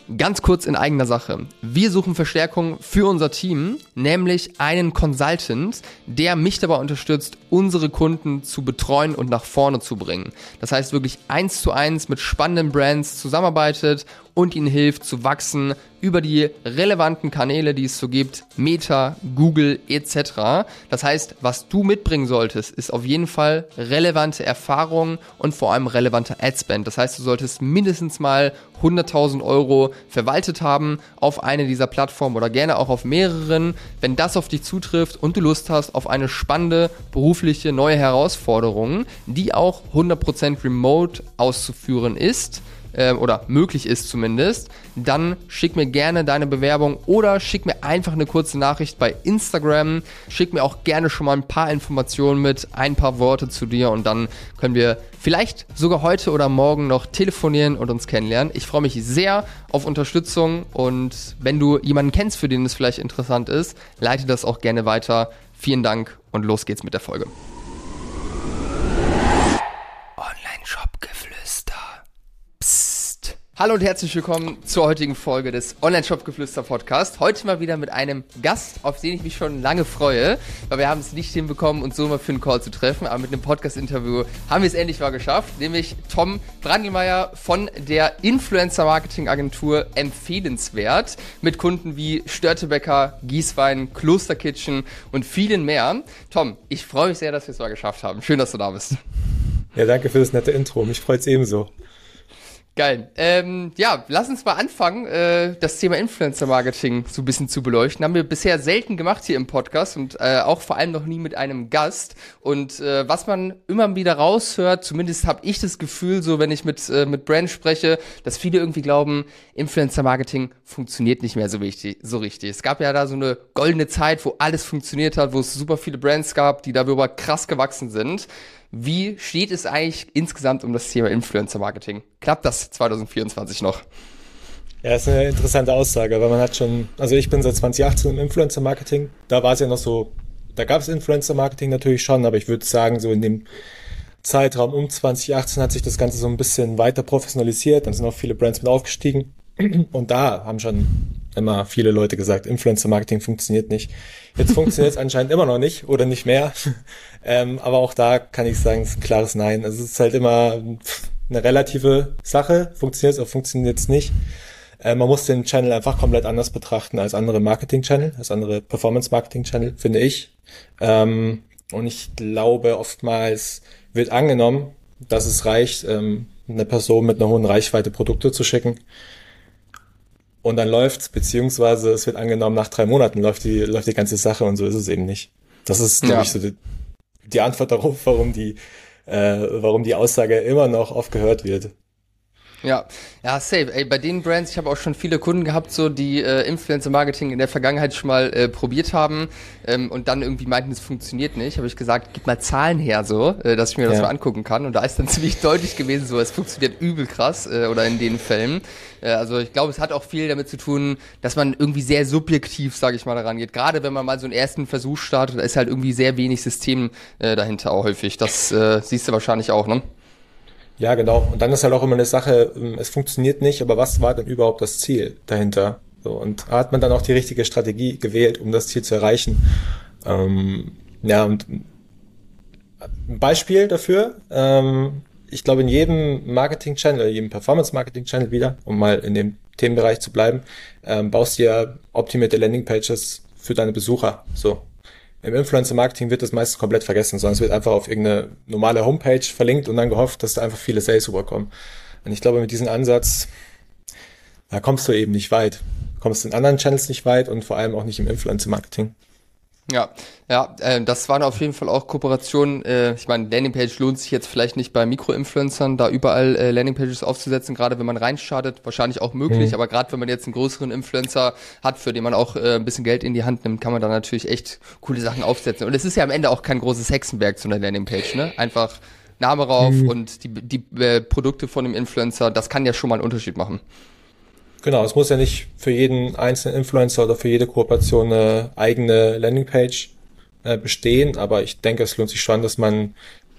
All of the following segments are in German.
Ganz kurz in eigener Sache. Wir suchen Verstärkung für unser Team, nämlich einen Consultant, der mich dabei unterstützt, unsere Kunden zu betreuen und nach vorne zu bringen. Das heißt wirklich 1:1 mit spannenden Brands zusammenarbeitet und ihnen hilft zu wachsen über die relevanten Kanäle, die es so gibt, Meta, Google etc. Das heißt, was du mitbringen solltest, ist auf jeden Fall relevante Erfahrungen und vor allem relevanter Adspend. Das heißt, du solltest mindestens mal 100.000 Euro verwaltet haben auf eine dieser Plattformen oder gerne auch auf mehreren. Wenn das auf dich zutrifft und du Lust hast auf eine spannende berufliche neue Herausforderung, die auch 100% remote auszuführen ist, oder möglich ist zumindest, dann schick mir gerne deine Bewerbung oder schick mir einfach eine kurze Nachricht bei Instagram. Schick mir auch gerne schon mal ein paar Informationen mit, ein paar Worte zu dir und dann können wir vielleicht sogar heute oder morgen noch telefonieren und uns kennenlernen. Ich freue mich sehr auf Unterstützung und wenn du jemanden kennst, für den es vielleicht interessant ist, leite das auch gerne weiter. Vielen Dank und los geht's mit der Folge. Online-Shop-Geflüster. Hallo und herzlich willkommen zur heutigen Folge des Online-Shop-Geflüster-Podcast. Heute mal wieder mit einem Gast, auf den ich mich schon lange freue, weil wir haben es nicht hinbekommen, uns so mal für einen Call zu treffen, aber mit einem Podcast-Interview haben wir es endlich mal geschafft, nämlich Tom Brandlmeier von der Influencer-Marketing-Agentur Empfehlenswert mit Kunden wie Störtebeker, Gieswein, Klosterkitchen und vielen mehr. Tom, ich freue mich sehr, dass wir es mal geschafft haben. Schön, dass du da bist. Ja, danke für das nette Intro. Mich freut es ebenso. Geil. Ja, lass uns mal anfangen, das Thema Influencer-Marketing so ein bisschen zu beleuchten. Haben wir bisher selten gemacht hier im Podcast und auch vor allem noch nie mit einem Gast. Und was man immer wieder raushört, zumindest habe ich das Gefühl, so wenn ich mit Brands spreche, dass viele irgendwie glauben, Influencer-Marketing funktioniert nicht mehr so richtig. Es gab ja da so eine goldene Zeit, wo alles funktioniert hat, wo es super viele Brands gab, die darüber krass gewachsen sind. Wie steht es eigentlich insgesamt um das Thema Influencer-Marketing? Klappt das 2024 noch? Ja, das ist eine interessante Aussage, weil man hat schon, also ich bin seit 2018 im Influencer-Marketing, da war es ja noch so, da gab es Influencer-Marketing natürlich schon, aber ich würde sagen, so in dem Zeitraum um 2018 hat sich das Ganze so ein bisschen weiter professionalisiert, dann sind auch viele Brands mit aufgestiegen und da haben schon immer viele Leute gesagt, Influencer-Marketing funktioniert nicht. Jetzt funktioniert es anscheinend immer noch nicht oder nicht mehr. Aber auch da kann ich sagen, es ist ein klares Nein. Also es ist halt immer eine relative Sache. Funktioniert es oder funktioniert es nicht. Man muss den Channel einfach komplett anders betrachten als andere Marketing-Channel, als andere Performance-Marketing-Channel, finde ich. Und ich glaube, oftmals wird angenommen, dass es reicht, eine Person mit einer hohen Reichweite Produkte zu schicken. Und dann läuft's, beziehungsweise es wird angenommen, nach 3 Monaten läuft die ganze Sache und so ist es eben nicht. Das ist, glaube ich, so die Antwort darauf, warum die Aussage immer noch oft gehört wird. Ja, safe. Ey, bei den Brands, ich habe auch schon viele Kunden gehabt, so die Influencer-Marketing in der Vergangenheit schon mal probiert haben und dann irgendwie meinten, es funktioniert nicht. Habe ich gesagt, gib mal Zahlen her, so, dass ich mir das mal angucken kann. Und da ist dann ziemlich deutlich gewesen, so, es funktioniert übel krass oder in den Fällen. Also ich glaube, es hat auch viel damit zu tun, dass man irgendwie sehr subjektiv, sage ich mal, daran geht. Gerade wenn man mal so einen ersten Versuch startet, da ist halt irgendwie sehr wenig System dahinter auch häufig. Das siehst du wahrscheinlich auch, ne? Ja, genau. Und dann ist halt auch immer eine Sache, es funktioniert nicht, aber was war denn überhaupt das Ziel dahinter? So, und hat man dann auch die richtige Strategie gewählt, um das Ziel zu erreichen? Ja, und ein Beispiel dafür, ich glaube, in jedem Marketing-Channel, oder jedem Performance-Marketing-Channel wieder, um mal in dem Themenbereich zu bleiben, baust du ja optimierte Landing-Pages für deine Besucher. So. Im Influencer-Marketing wird das meistens komplett vergessen, sondern es wird einfach auf irgendeine normale Homepage verlinkt und dann gehofft, dass da einfach viele Sales rüberkommen. Und ich glaube, mit diesem Ansatz, da kommst du eben nicht weit. Du kommst in anderen Channels nicht weit und vor allem auch nicht im Influencer-Marketing. Ja, das waren auf jeden Fall auch Kooperationen. Ich meine, Landingpage lohnt sich jetzt vielleicht nicht bei Mikroinfluencern, da überall Landingpages aufzusetzen, gerade wenn man reinstartet, wahrscheinlich auch möglich, aber gerade wenn man jetzt einen größeren Influencer hat, für den man auch ein bisschen Geld in die Hand nimmt, kann man da natürlich echt coole Sachen aufsetzen. Und es ist ja am Ende auch kein großes Hexenwerk, so eine Landingpage, ne? Einfach Name rauf und die Produkte von dem Influencer, das kann ja schon mal einen Unterschied machen. Genau, es muss ja nicht für jeden einzelnen Influencer oder für jede Kooperation eine eigene Landingpage bestehen, aber ich denke, es lohnt sich schon, dass man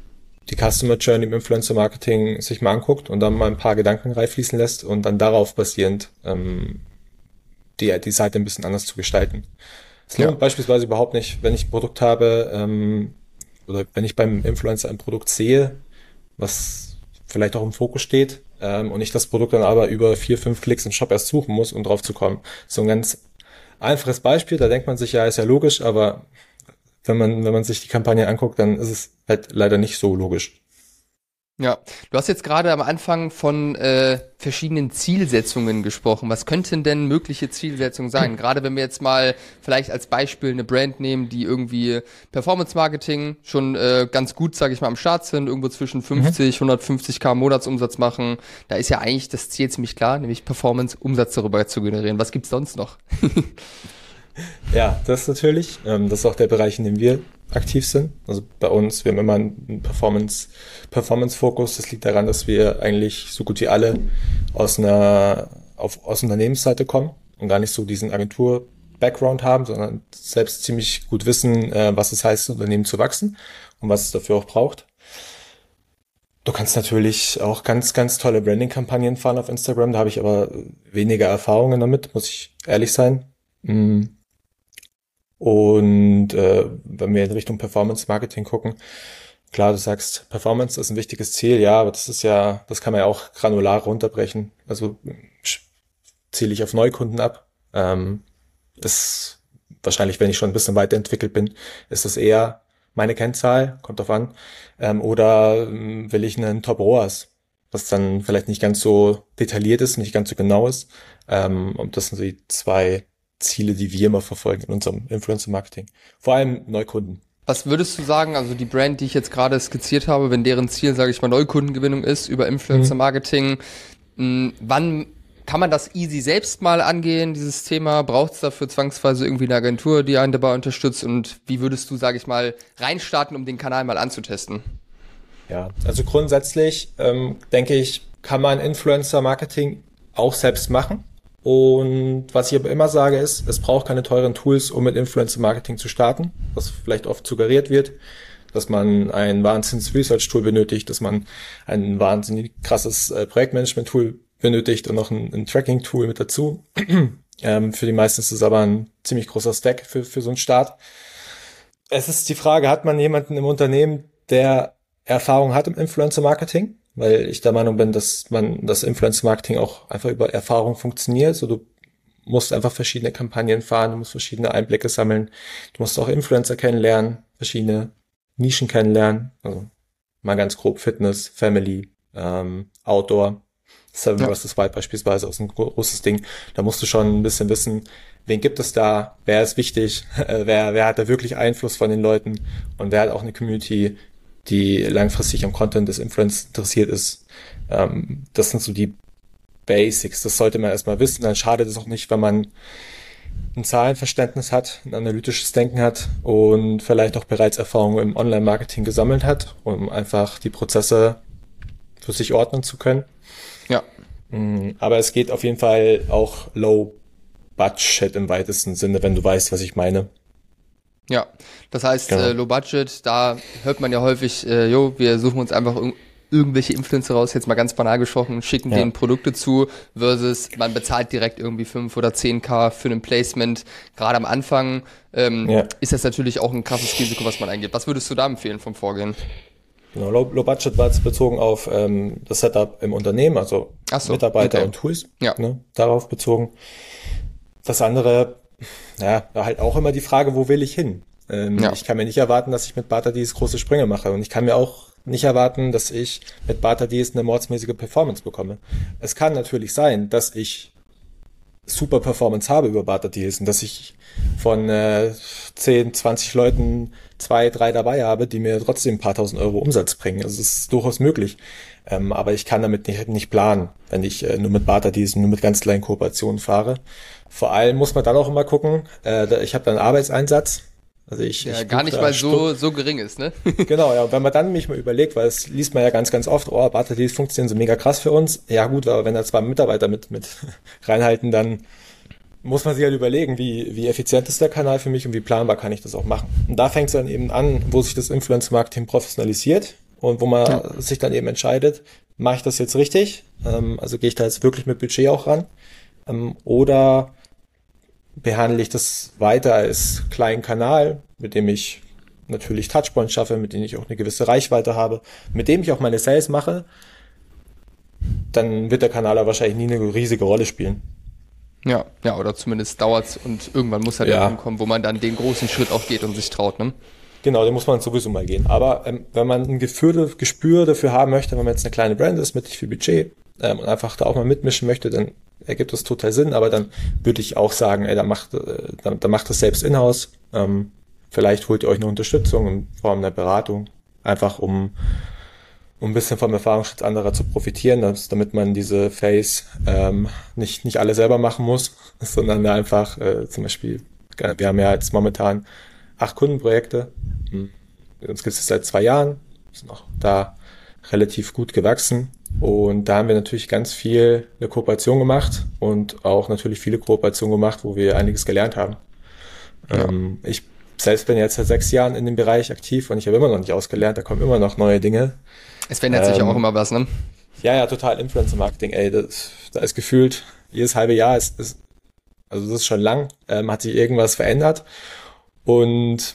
die Customer Journey im Influencer Marketing sich mal anguckt und dann mal ein paar Gedanken reinfließen lässt und dann darauf basierend die Seite ein bisschen anders zu gestalten. Es lohnt beispielsweise überhaupt nicht, wenn ich ein Produkt habe oder wenn ich beim Influencer ein Produkt sehe, was vielleicht auch im Fokus steht und ich das Produkt dann aber über 4, 5 Klicks im Shop erst suchen muss, um drauf zu kommen. So ein ganz einfaches Beispiel, da denkt man sich, ja, ist ja logisch, aber wenn man sich die Kampagne anguckt, dann ist es halt leider nicht so logisch. Ja, du hast jetzt gerade am Anfang von verschiedenen Zielsetzungen gesprochen. Was könnten denn mögliche Zielsetzungen sein? Gerade wenn wir jetzt mal vielleicht als Beispiel eine Brand nehmen, die irgendwie Performance-Marketing schon ganz gut, sage ich mal, am Start sind, irgendwo zwischen 50, 150k Monatsumsatz machen. Da ist ja eigentlich das Ziel ziemlich klar, nämlich Performance-Umsatz darüber zu generieren. Was gibt's sonst noch? Ja, das natürlich. Das ist auch der Bereich, in dem wir aktiv sind. Also bei uns, wir haben immer einen Performance-Fokus. Das liegt daran, dass wir eigentlich so gut wie alle aus Unternehmensseite kommen und gar nicht so diesen Agentur-Background haben, sondern selbst ziemlich gut wissen, was es heißt, Unternehmen zu wachsen und was es dafür auch braucht. Du kannst natürlich auch ganz, ganz tolle Branding-Kampagnen fahren auf Instagram. Da habe ich aber weniger Erfahrungen damit, muss ich ehrlich sein. Und wenn wir in Richtung Performance-Marketing gucken, klar, du sagst, Performance ist ein wichtiges Ziel, ja, aber das kann man ja auch granular runterbrechen. Also ziele ich auf Neukunden ab. Das wahrscheinlich, wenn ich schon ein bisschen weiterentwickelt bin, ist das eher meine Kennzahl, kommt drauf an. Oder will ich einen Top ROAS, was dann vielleicht nicht ganz so detailliert ist, nicht ganz so genau ist. Und das sind so die 2 Ziele, die wir immer verfolgen in unserem Influencer-Marketing. Vor allem Neukunden. Was würdest du sagen, also die Brand, die ich jetzt gerade skizziert habe, wenn deren Ziel, sage ich mal, Neukundengewinnung ist über Influencer-Marketing, wann kann man das easy selbst mal angehen, dieses Thema? Braucht es dafür zwangsweise irgendwie eine Agentur, die einen dabei unterstützt? Und wie würdest du, sage ich mal, reinstarten, um den Kanal mal anzutesten? Ja, also grundsätzlich denke ich, kann man Influencer-Marketing auch selbst machen. Und was ich aber immer sage ist, es braucht keine teuren Tools, um mit Influencer-Marketing zu starten, was vielleicht oft suggeriert wird, dass man ein Wahnsinns-Research-Tool benötigt, dass man ein wahnsinnig krasses Projektmanagement-Tool benötigt und noch ein Tracking-Tool mit dazu. Für die meisten ist es aber ein ziemlich großer Stack für so einen Start. Es ist die Frage, hat man jemanden im Unternehmen, der Erfahrung hat im Influencer-Marketing? Weil ich der Meinung bin, dass das Influencer-Marketing auch einfach über Erfahrung funktioniert. So, du musst einfach verschiedene Kampagnen fahren, du musst verschiedene Einblicke sammeln, du musst auch Influencer kennenlernen, verschiedene Nischen kennenlernen. Also mal ganz grob Fitness, Family, Outdoor, Seven vs. Wild beispielsweise, ist ein großes Ding. Da musst du schon ein bisschen wissen, wen gibt es da, wer ist wichtig, wer hat da wirklich Einfluss von den Leuten und wer hat auch eine Community, die langfristig am Content des Influencers interessiert ist. Das sind so die Basics. Das sollte man erstmal wissen. Dann schadet es auch nicht, wenn man ein Zahlenverständnis hat, ein analytisches Denken hat und vielleicht auch bereits Erfahrungen im Online-Marketing gesammelt hat, um einfach die Prozesse für sich ordnen zu können. Ja. Aber es geht auf jeden Fall auch low budget im weitesten Sinne, wenn du weißt, was ich meine. Ja, das heißt, Low Budget, da hört man ja häufig, wir suchen uns einfach irgendwelche Influencer raus, jetzt mal ganz banal gesprochen, schicken denen Produkte zu, versus man bezahlt direkt irgendwie 5 oder 10k für ein Placement. Gerade am Anfang ist das natürlich auch ein krasses Risiko, was man eingeht. Was würdest du da empfehlen vom Vorgehen? Genau, Low Budget war jetzt bezogen auf das Setup im Unternehmen, also Mitarbeiter und Tools, darauf bezogen. Das andere, war halt auch immer die Frage, wo will ich hin? Ich kann mir nicht erwarten, dass ich mit BarterDeals große Sprünge mache und ich kann mir auch nicht erwarten, dass ich mit BarterDeals eine mordsmäßige Performance bekomme. Es kann natürlich sein, dass ich super Performance habe über BarterDeals und dass ich von 10, 20 Leuten 2, 3 dabei habe, die mir trotzdem ein paar tausend Euro Umsatz bringen. Also es ist durchaus möglich. Aber ich kann damit nicht planen, wenn ich nur mit Barterdeals, nur mit ganz kleinen Kooperationen fahre. Vor allem muss man dann auch immer gucken, ich habe dann einen Arbeitseinsatz. Also ich gar nicht mal so gering ist, ne? Genau, ja. Und wenn man dann mich mal überlegt, weil es liest man ja ganz, ganz oft, Barterdeals funktionieren so mega krass für uns. Ja gut, aber wenn da 2 Mitarbeiter mit reinhalten, dann muss man sich halt überlegen, wie effizient ist der Kanal für mich und wie planbar kann ich das auch machen. Und da fängt es dann eben an, wo sich das Influencer-Marketing professionalisiert. und wo man sich dann eben entscheidet, mache ich das jetzt richtig? Also gehe ich da jetzt wirklich mit Budget auch ran? Oder behandle ich das weiter als kleinen Kanal, mit dem ich natürlich Touchpoints schaffe, mit dem ich auch eine gewisse Reichweite habe, mit dem ich auch meine Sales mache, dann wird der Kanal aber wahrscheinlich nie eine riesige Rolle spielen. Ja, oder zumindest dauert's und irgendwann muss halt der Punkt kommen, wo man dann den großen Schritt auch geht und sich traut, ne? Genau, den muss man sowieso mal gehen. Aber wenn man ein Gespür dafür haben möchte, wenn man jetzt eine kleine Brand ist mit nicht viel Budget und einfach da auch mal mitmischen möchte, dann ergibt das total Sinn. Aber dann würde ich auch sagen, dann macht das selbst in-house. Vielleicht holt ihr euch eine Unterstützung in Form einer Beratung, einfach um ein bisschen vom Erfahrungsschatz anderer zu profitieren, damit man diese Phase nicht alle selber machen muss, sondern da einfach zum Beispiel, wir haben ja jetzt momentan 8 Kundenprojekte, uns gibt es seit 2 Jahren, sind auch da relativ gut gewachsen und da haben wir natürlich ganz viel eine Kooperation gemacht und auch natürlich viele Kooperationen gemacht, wo wir einiges gelernt haben. Ja. Ich selbst bin jetzt seit 6 Jahren in dem Bereich aktiv und ich habe immer noch nicht ausgelernt, da kommen immer noch neue Dinge. Es verändert sich ja auch immer was, ne? Ja, total. Influencer-Marketing, da ist gefühlt jedes halbe Jahr, also das ist schon lang, hat sich irgendwas verändert. Und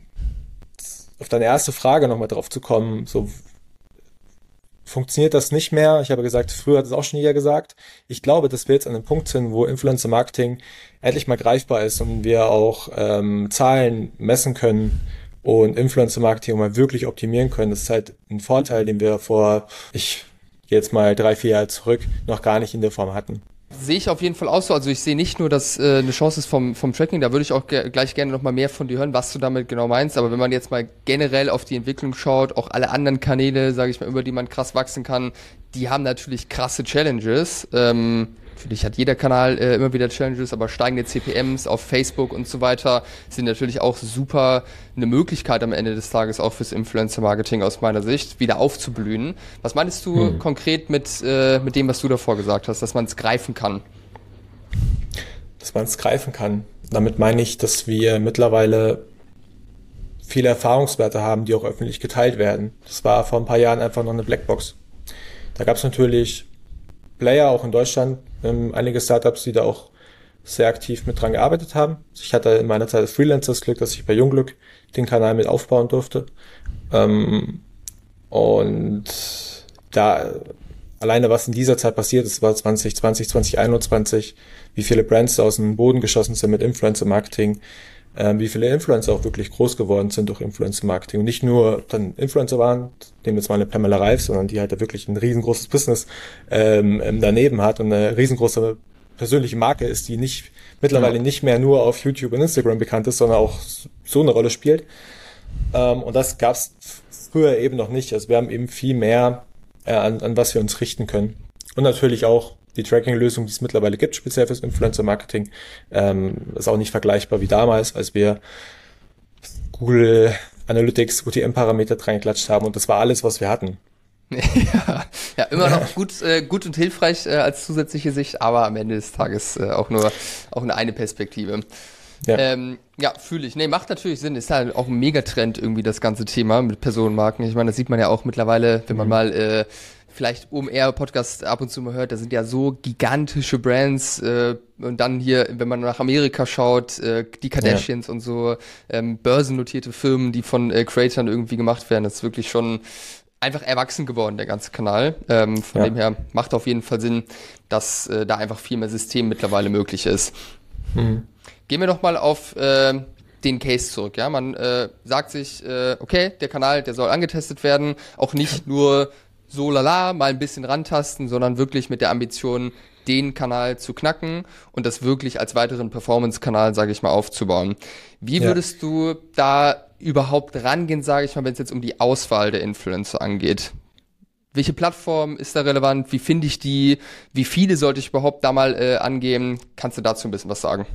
auf deine erste Frage nochmal drauf zu kommen, so funktioniert das nicht mehr. Ich habe gesagt, früher hat es auch schon jeder gesagt. Ich glaube, dass wir jetzt an einem Punkt sind, wo Influencer-Marketing endlich mal greifbar ist und wir auch Zahlen messen können und Influencer-Marketing mal wirklich optimieren können. Das ist halt ein Vorteil, den wir ich gehe jetzt mal 3-4 Jahre zurück, noch gar nicht in der Form hatten. Sehe ich auf jeden Fall auch so. Also ich sehe nicht nur, dass eine Chance ist vom Tracking, da würde ich auch gleich gerne nochmal mehr von dir hören, was du damit genau meinst. Aber wenn man jetzt mal generell auf die Entwicklung schaut, auch alle anderen Kanäle, sage ich mal, über die man krass wachsen kann, die haben natürlich krasse Challenges. Natürlich hat jeder Kanal immer wieder Challenges, aber steigende CPMs auf Facebook und so weiter sind natürlich auch super eine Möglichkeit am Ende des Tages auch fürs Influencer-Marketing aus meiner Sicht, wieder aufzublühen. Was meinst du konkret mit dem, was du davor gesagt hast, dass man es greifen kann? Dass man es greifen kann. Damit meine ich, dass wir mittlerweile viele Erfahrungswerte haben, die auch öffentlich geteilt werden. Das war vor ein paar Jahren einfach noch eine Blackbox. Da gab es natürlich Player, auch in Deutschland, einige Startups, die da auch sehr aktiv mit dran gearbeitet haben. Ich hatte in meiner Zeit als Freelancer das Glück, dass ich bei Jungglück den Kanal mit aufbauen durfte. Und da alleine, was in dieser Zeit passiert ist, war 2020, 2021, wie viele Brands da aus dem Boden geschossen sind mit Influencer-Marketing, wie viele Influencer auch wirklich groß geworden sind durch Influencer-Marketing und nicht nur dann Influencer waren, nehmen jetzt mal eine Pamela Reif, sondern die halt da wirklich ein riesengroßes Business daneben hat und eine riesengroße persönliche Marke ist, die mittlerweile nicht mehr nur auf YouTube und Instagram bekannt ist, sondern auch so eine Rolle spielt. Und das gab's früher eben noch nicht. Also wir haben eben viel mehr an was wir uns richten können. Und natürlich auch die Tracking-Lösung, die es mittlerweile gibt, speziell fürs Influencer-Marketing, ist auch nicht vergleichbar wie damals, als wir Google Analytics, UTM-Parameter reingeklatscht haben und das war alles, was wir hatten. Ja, immer noch gut und hilfreich als zusätzliche Sicht, aber am Ende des Tages auch eine Perspektive. Ja, fühle ich. Nee, macht natürlich Sinn. Ist halt auch ein Megatrend irgendwie das ganze Thema mit Personenmarken. Ich meine, das sieht man ja auch mittlerweile, wenn man mal vielleicht OMR-Podcast ab und zu mal hört, da sind ja so gigantische Brands und dann hier, wenn man nach Amerika schaut, die Kardashians und so, börsennotierte Firmen, die von Creatern irgendwie gemacht werden, das ist wirklich schon einfach erwachsen geworden, der ganze Kanal. Von dem her macht auf jeden Fall Sinn, dass da einfach viel mehr System mittlerweile möglich ist. Gehen wir doch mal auf den Case zurück. Ja, man sagt sich, okay, der Kanal, der soll angetestet werden, auch nicht nur so lala, mal ein bisschen rantasten, sondern wirklich mit der Ambition, den Kanal zu knacken und das wirklich als weiteren Performance-Kanal, sage ich mal, aufzubauen. Wie würdest du da überhaupt rangehen, sage ich mal, wenn es jetzt um die Auswahl der Influencer angeht? Welche Plattform ist da relevant? Wie finde ich die? Wie viele sollte ich überhaupt da mal angehen? Kannst du dazu ein bisschen was sagen?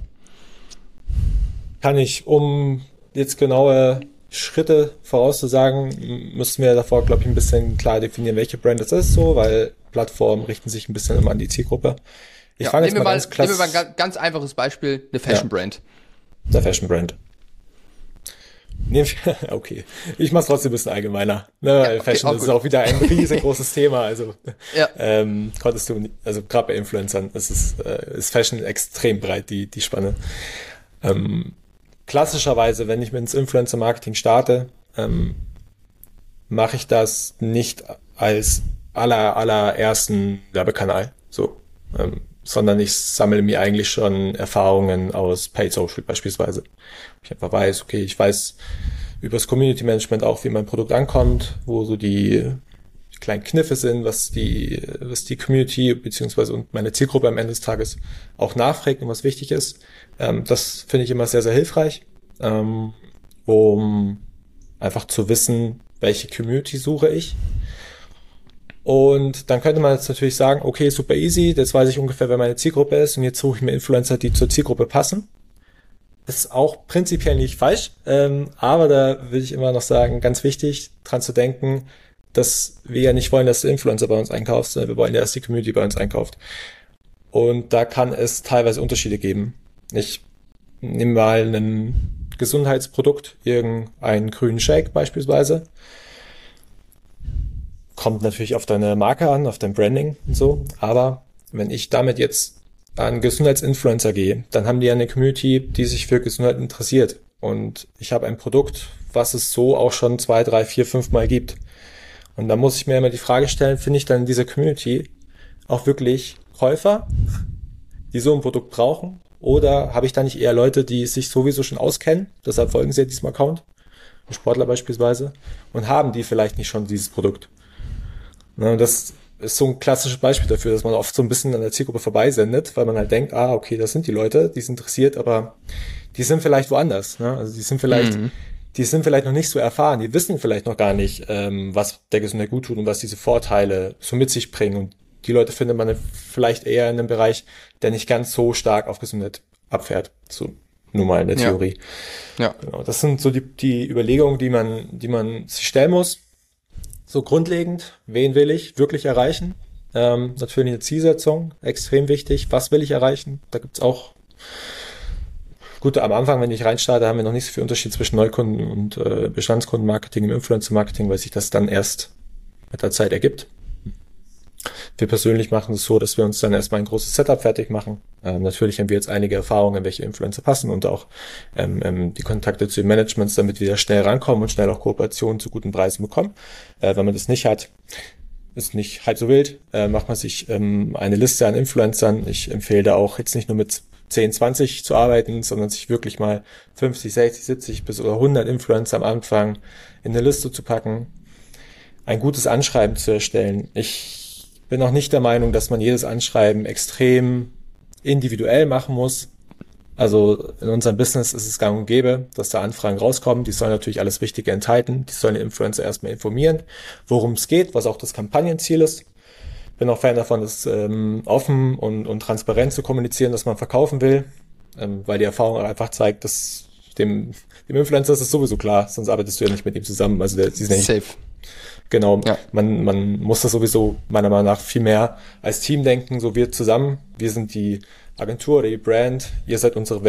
Kann ich, um jetzt genaue Schritte vorauszusagen, müssen wir davor, glaube ich, ein bisschen klar definieren, welche Brand es ist, so, weil Plattformen richten sich ein bisschen immer an die Zielgruppe. Nehmen wir mal ein ganz einfaches Beispiel, eine Fashion-Brand. Eine Fashion-Brand. Okay. Ich mach's trotzdem ein bisschen allgemeiner. Ne, weil okay, Fashion ist auch wieder ein riesengroßes Thema. Also konntest du, also gerade bei Influencern, ist Fashion extrem breit, die Spanne. Klassischerweise, wenn ich mit ins Influencer-Marketing starte, mache ich das nicht als allerersten Werbekanal, sondern ich sammle mir eigentlich schon Erfahrungen aus Paid Social beispielsweise. Ich einfach weiß, okay, ich weiß über das Community Management auch, wie mein Produkt ankommt, wo so die kleinen Kniffe sind, was die Community beziehungsweise und meine Zielgruppe am Ende des Tages auch nachfragt und was wichtig ist. Das finde ich immer sehr, sehr hilfreich, um einfach zu wissen, welche Community suche ich. Und dann könnte man jetzt natürlich sagen, okay, super easy, jetzt weiß ich ungefähr, wer meine Zielgruppe ist und jetzt suche ich mir Influencer, die zur Zielgruppe passen. Das ist auch prinzipiell nicht falsch, aber da würde ich immer noch sagen, ganz wichtig, dran zu denken, dass wir ja nicht wollen, dass der Influencer bei uns einkauft, sondern wir wollen ja, dass die Community bei uns einkauft. Und da kann es teilweise Unterschiede geben. Ich nehme mal ein Gesundheitsprodukt, irgendeinen grünen Shake beispielsweise. Kommt natürlich auf deine Marke an, auf dein Branding und so. Aber wenn ich damit jetzt an Gesundheitsinfluencer gehe, dann haben die ja eine Community, die sich für Gesundheit interessiert. Und ich habe ein Produkt, was es so auch schon 2, 3, 4, 5 Mal gibt. Und da muss ich mir immer die Frage stellen, finde ich dann in dieser Community auch wirklich Käufer, die so ein Produkt brauchen? Oder habe ich da nicht eher Leute, die sich sowieso schon auskennen, deshalb folgen sie ja diesem Account, Sportler beispielsweise, und haben die vielleicht nicht schon dieses Produkt? Na, das ist so ein klassisches Beispiel dafür, dass man oft so ein bisschen an der Zielgruppe vorbeisendet, weil man halt denkt, okay, das sind die Leute, die sind interessiert, aber die sind vielleicht woanders. Ne? Also die sind vielleicht noch nicht so erfahren, die wissen vielleicht noch gar nicht, was der Gesundheit gut tut und was diese Vorteile so mit sich bringen. Und die Leute findet man vielleicht eher in einem Bereich, der nicht ganz so stark auf Gesundheit abfährt. So nur mal in der Theorie. Ja. Genau. Das sind so die Überlegungen, die man sich stellen muss. So grundlegend, wen will ich wirklich erreichen? Natürlich eine Zielsetzung, extrem wichtig. Was will ich erreichen? Da gibt's auch, gut, am Anfang, wenn ich reinstarte, haben wir noch nicht so viel Unterschied zwischen Neukunden und Bestandskundenmarketing im Influencer-Marketing, weil sich das dann erst mit der Zeit ergibt. Wir persönlich machen es so, dass wir uns dann erstmal ein großes Setup fertig machen. Natürlich haben wir jetzt einige Erfahrungen, welche Influencer passen und auch die Kontakte zu den Managements, damit wir da schnell rankommen und schnell auch Kooperationen zu guten Preisen bekommen. Wenn man das nicht hat, ist nicht halb so wild, macht man sich eine Liste an Influencern. Ich empfehle da auch jetzt nicht nur mit 10, 20 zu arbeiten, sondern sich wirklich mal 50, 60, 70 bis oder 100 Influencer am Anfang in eine Liste zu packen, ein gutes Anschreiben zu erstellen. Ich bin auch nicht der Meinung, dass man jedes Anschreiben extrem individuell machen muss. Also in unserem Business ist es gang und gäbe, dass da Anfragen rauskommen. Die sollen natürlich alles Wichtige enthalten. Die sollen die Influencer erstmal informieren, worum es geht, was auch das Kampagnenziel ist. Bin auch Fan davon, das offen und transparent zu kommunizieren, dass man verkaufen will, weil die Erfahrung einfach zeigt, dass dem Influencer ist es sowieso klar, sonst arbeitest du ja nicht mit ihm zusammen. Also sie sind safe. Genau, ja. Man muss das sowieso meiner Meinung nach viel mehr als Team denken, so wir zusammen, wir sind die Agentur oder die Brand, ihr seid unsere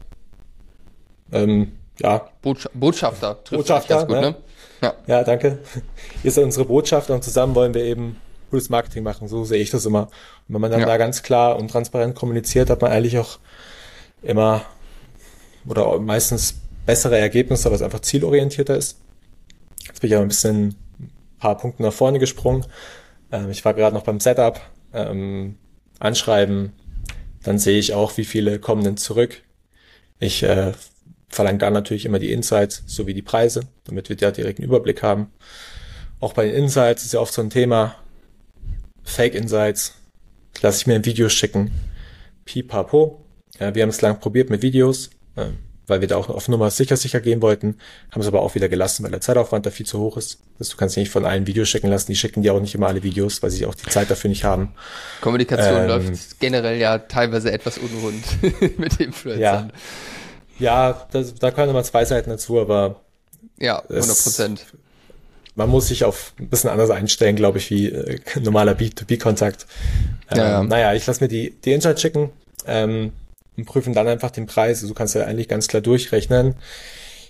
Botschafter. Botschafter, gut, ne? Ja, danke. Ihr seid unsere Botschafter und zusammen wollen wir eben gutes Marketing machen, so sehe ich das immer. Und wenn man dann da ganz klar und transparent kommuniziert, hat man eigentlich auch immer oder meistens bessere Ergebnisse, weil es einfach zielorientierter ist. Jetzt bin ich aber ein paar Punkte nach vorne gesprungen. Ich war gerade noch beim Setup, Anschreiben, dann sehe ich auch, wie viele kommen denn zurück. Ich verlange da natürlich immer die Insights sowie die Preise, damit wir da direkt einen Überblick haben. Auch bei den Insights ist ja oft so ein Thema, Fake Insights, lasse ich mir ein Video schicken, pipapo. Wir haben es lang probiert mit Videos, weil wir da auch auf Nummer sicher gehen wollten, haben es aber auch wieder gelassen, weil der Zeitaufwand da viel zu hoch ist. Du kannst nicht von allen Videos schicken lassen, die schicken dir auch nicht immer alle Videos, weil sie auch die Zeit dafür nicht haben. Kommunikation läuft generell ja teilweise etwas unrund mit Influencern. Ja, da können immer zwei Seiten dazu, aber ja, 100%. Man muss sich auf ein bisschen anders einstellen, glaube ich, wie normaler B2B-Kontakt. Naja, ich lasse mir die Insights schicken, und prüfen dann einfach den Preis. Also du kannst ja eigentlich ganz klar durchrechnen.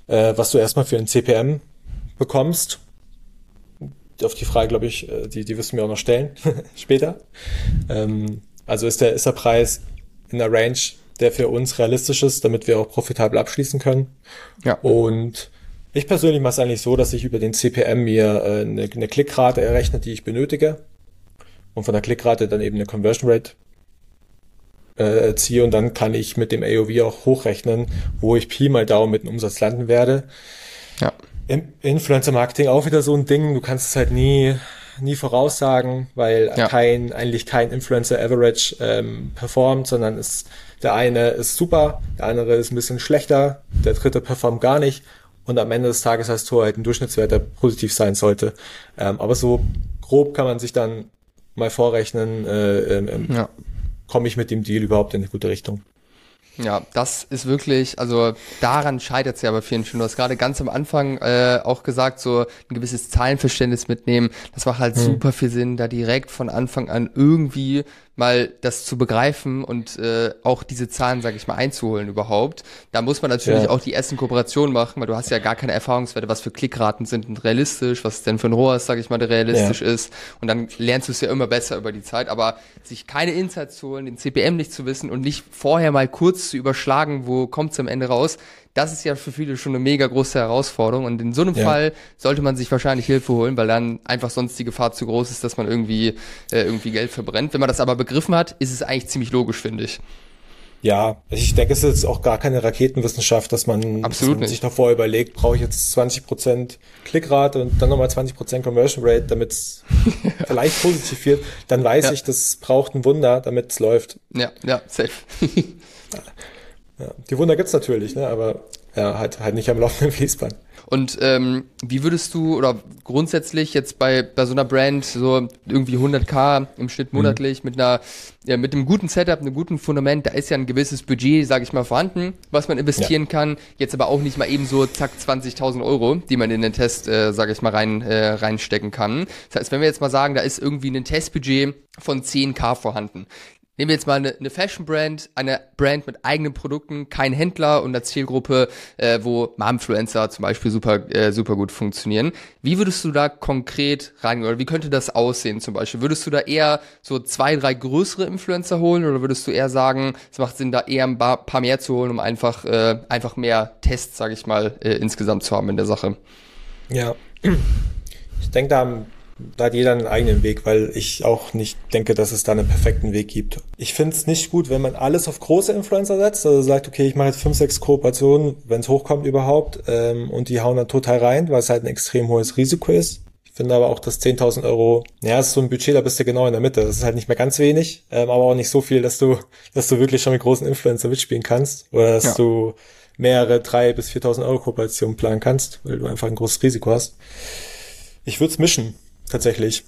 was du erstmal für ein CPM bekommst. Auf die Frage, glaube ich, die wirst du mir auch noch stellen später. Also ist der Preis in der Range, der für uns realistisch ist, damit wir auch profitabel abschließen können. Ja. Und ich persönlich mache es eigentlich so, dass ich über den CPM mir eine Klickrate errechne, die ich benötige. Und von der Klickrate dann eben eine Conversion Rate ziehe. Und dann kann ich mit dem AOV auch hochrechnen, wo ich Pi mal Daumen mit dem Umsatz landen werde. Ja. Im Influencer-Marketing auch wieder so ein Ding. Du kannst es halt nie voraussagen, weil eigentlich kein Influencer-Average performt, sondern der eine ist super, der andere ist ein bisschen schlechter, der dritte performt gar nicht. Und am Ende des Tages hast du halt einen Durchschnittswert, der positiv sein sollte. Aber so grob kann man sich dann mal vorrechnen, komme ich mit dem Deal überhaupt in eine gute Richtung. Ja, das ist wirklich, also daran scheitert es ja bei vielen schon. Du hast gerade ganz am Anfang auch gesagt, so ein gewisses Zahlenverständnis mitnehmen. Das macht halt super viel Sinn, da direkt von Anfang an irgendwie mal das zu begreifen und auch diese Zahlen, sage ich mal, einzuholen überhaupt. Da muss man natürlich auch die ersten Kooperationen machen, weil du hast ja gar keine Erfahrungswerte, was für Klickraten sind realistisch, was denn für ein ROAS, sage ich mal, der realistisch ist. Und dann lernst du es ja immer besser über die Zeit. Aber sich keine Insights zu holen, den CPM nicht zu wissen und nicht vorher mal kurz zu überschlagen, wo kommt es am Ende raus, das ist ja für viele schon eine mega große Herausforderung. Und in so einem Fall sollte man sich wahrscheinlich Hilfe holen, weil dann einfach sonst die Gefahr zu groß ist, dass man irgendwie Geld verbrennt. Wenn man das aber begriffen hat, ist es eigentlich ziemlich logisch, finde ich. Ja, ich denke, es ist jetzt auch gar keine Raketenwissenschaft, dass man sich davor überlegt, brauche ich jetzt 20% Klickrate und dann nochmal 20% Conversion Rate, damit es vielleicht positiv wird. Dann weiß ich, das braucht ein Wunder, damit es läuft. Ja, safe. Ja, die Wunder gibt's natürlich, ne, aber halt nicht am laufenden Fließband. Und wie würdest du, oder grundsätzlich jetzt bei so einer Brand so irgendwie 100.000 im Schnitt monatlich mit einem guten Setup, einem guten Fundament, da ist ja ein gewisses Budget, sage ich mal, vorhanden, was man investieren kann, jetzt aber auch nicht mal eben so zack 20.000 Euro, die man in den Test, sage ich mal, reinstecken kann. Das heißt, wenn wir jetzt mal sagen, da ist irgendwie ein Testbudget von 10.000 vorhanden. Nehmen wir jetzt mal eine Fashion-Brand, eine Brand mit eigenen Produkten, kein Händler und eine Zielgruppe, wo Mom-Influencer zum Beispiel super gut funktionieren. Wie würdest du da konkret reingehen oder wie könnte das aussehen zum Beispiel? Würdest du da eher so 2, 3 größere Influencer holen oder würdest du eher sagen, es macht Sinn, da eher ein paar mehr zu holen, um einfach mehr Tests, sage ich mal, insgesamt zu haben in der Sache? Ja, ich denke, da hat jeder einen eigenen Weg, weil ich auch nicht denke, dass es da einen perfekten Weg gibt. Ich finde es nicht gut, wenn man alles auf große Influencer setzt, also sagt, okay, ich mache jetzt 5, 6 Kooperationen, wenn es hochkommt überhaupt, und die hauen dann total rein, weil es halt ein extrem hohes Risiko ist. Ich finde aber auch, dass 10.000 Euro, ist so ein Budget, da bist du genau in der Mitte. Das ist halt nicht mehr ganz wenig, aber auch nicht so viel, dass du wirklich schon mit großen Influencer mitspielen kannst oder dass du mehrere 3.000 bis 4.000 Euro Kooperationen planen kannst, weil du einfach ein großes Risiko hast. Ich würde es mischen. Tatsächlich.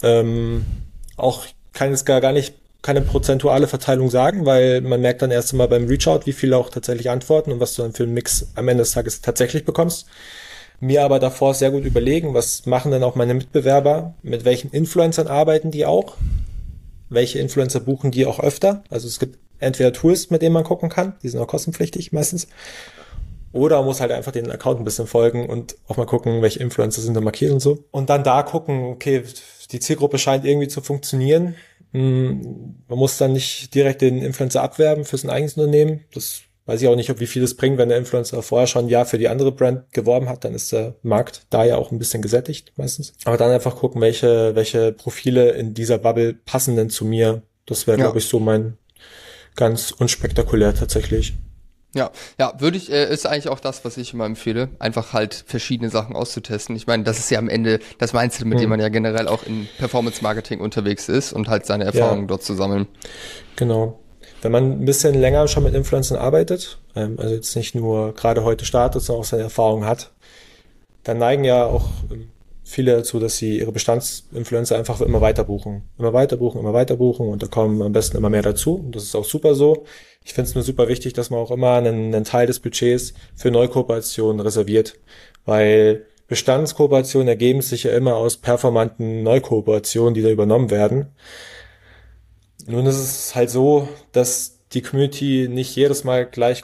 Auch kann es gar nicht keine prozentuale Verteilung sagen, weil man merkt dann erst einmal beim Reachout, wie viele auch tatsächlich antworten und was du dann für einen Mix am Ende des Tages tatsächlich bekommst. Mir aber davor sehr gut überlegen, was machen denn auch meine Mitbewerber, mit welchen Influencern arbeiten die auch, welche Influencer buchen die auch öfter. Also es gibt entweder Tools, mit denen man gucken kann, die sind auch kostenpflichtig meistens. Oder man muss halt einfach den Account ein bisschen folgen und auch mal gucken, welche Influencer sind da markiert und so. Und dann da gucken, okay, die Zielgruppe scheint irgendwie zu funktionieren. Man muss dann nicht direkt den Influencer abwerben für sein eigenes Unternehmen. Das weiß ich auch nicht, wie viel das bringt, wenn der Influencer vorher schon ein Jahr für die andere Brand geworben hat. Dann ist der Markt da ja auch ein bisschen gesättigt meistens. Aber dann einfach gucken, welche Profile in dieser Bubble passen denn zu mir. Das wäre, glaube ich, so mein ganz unspektakulär tatsächlich. Ja, ist eigentlich auch das, was ich immer empfehle, einfach halt verschiedene Sachen auszutesten. Ich meine, das ist ja am Ende das Mindset, mit dem man ja generell auch in Performance-Marketing unterwegs ist und halt seine Erfahrungen dort zu sammeln. Genau. Wenn man ein bisschen länger schon mit Influencern arbeitet, also jetzt nicht nur gerade heute startet, sondern auch seine Erfahrungen hat, dann neigen ja auch viele dazu, dass sie ihre Bestandsinfluencer einfach immer weiter buchen. Immer weiter buchen und da kommen am besten immer mehr dazu. Und das ist auch super so. Ich finde es nur super wichtig, dass man auch immer einen Teil des Budgets für Neukooperationen reserviert, weil Bestandskooperationen ergeben sich ja immer aus performanten Neukooperationen, die da übernommen werden. Nun ist es halt so, dass die Community nicht jedes Mal gleich gut